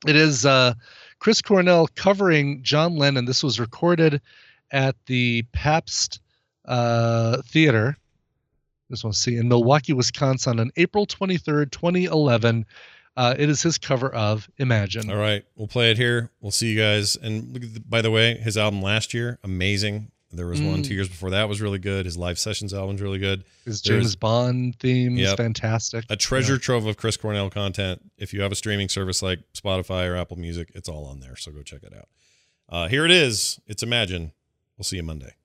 S2: It is uh, Chris Cornell covering John Lennon. This was recorded at the Pabst uh, Theater. Just want to see in Milwaukee, Wisconsin, on April twenty-third, twenty eleven. Uh, it is his cover of Imagine.
S1: All right, we'll play it here. We'll see you guys. And by the way, his album last year, amazing. There was mm. one two years before that was really good. His Live Sessions album's really good.
S2: His James There's, Bond theme is yep, fantastic.
S1: A treasure
S2: yeah.
S1: trove of Chris Cornell content. If you have a streaming service like Spotify or Apple Music, it's all on there. So go check it out. Uh, here it is. It's Imagine. We'll see you Monday.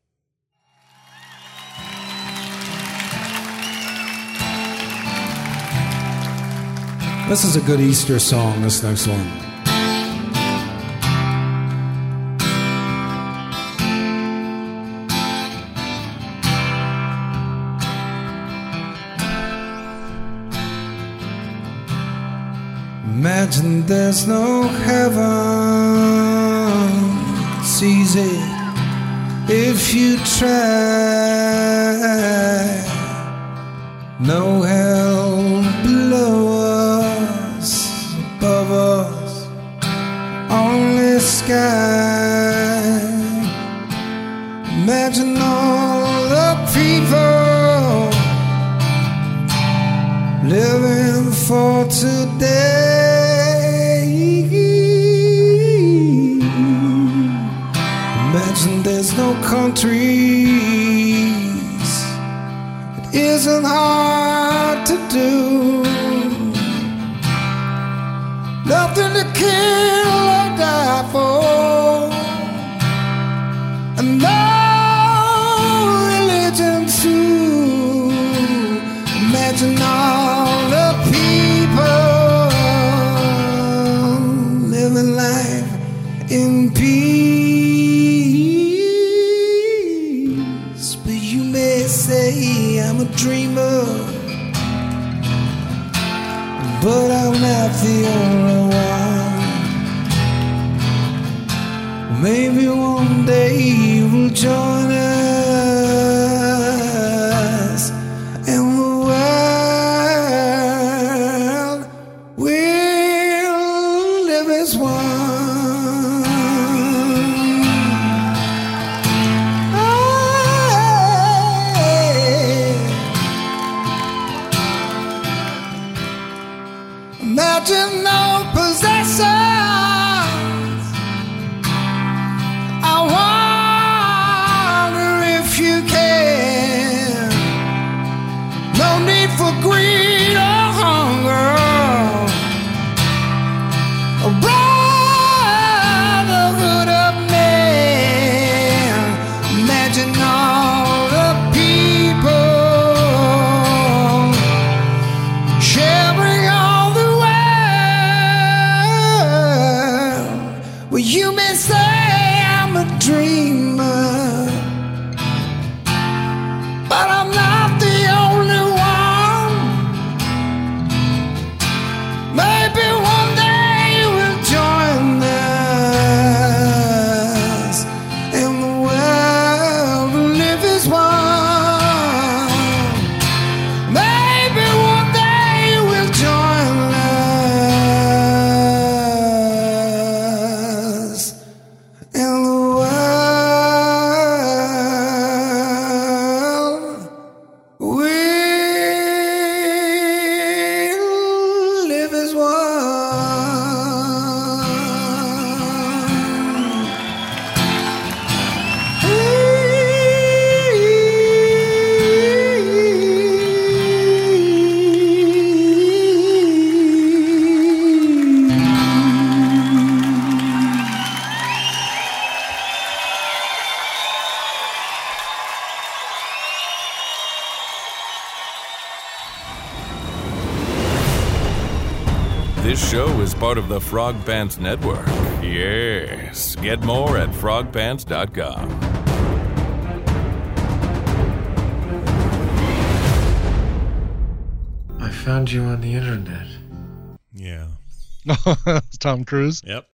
S15: This is a good Easter song, this next one. Imagine there's no heaven. It's easy if you try. No hell below us, above us, only sky. Imagine all the people living for today. Imagine there's no countries. It isn't hard to do. Nothing to kill or die for, and no religion too. Imagine all the people living life in peace. But you may say I'm a dreamer, but I'm not the only one. Maybe one day you will join us, and the world will live as one. Imagine no possessors. I wonder if you can. No need for greed or hunger. A brotherhood of men. Imagine all the people sharing all the world. Well, you may say I'm a dreamer, but I'm not the only one. Maybe one day we'll join us, and the world will live as one. Maybe one day we'll join us, and the world will live as one.
S16: This show is part of the Frog Pants Network. Yes. Get more at frog pants dot com.
S17: I found you on the internet.
S1: Yeah.
S2: Tom Cruise.
S1: Yep.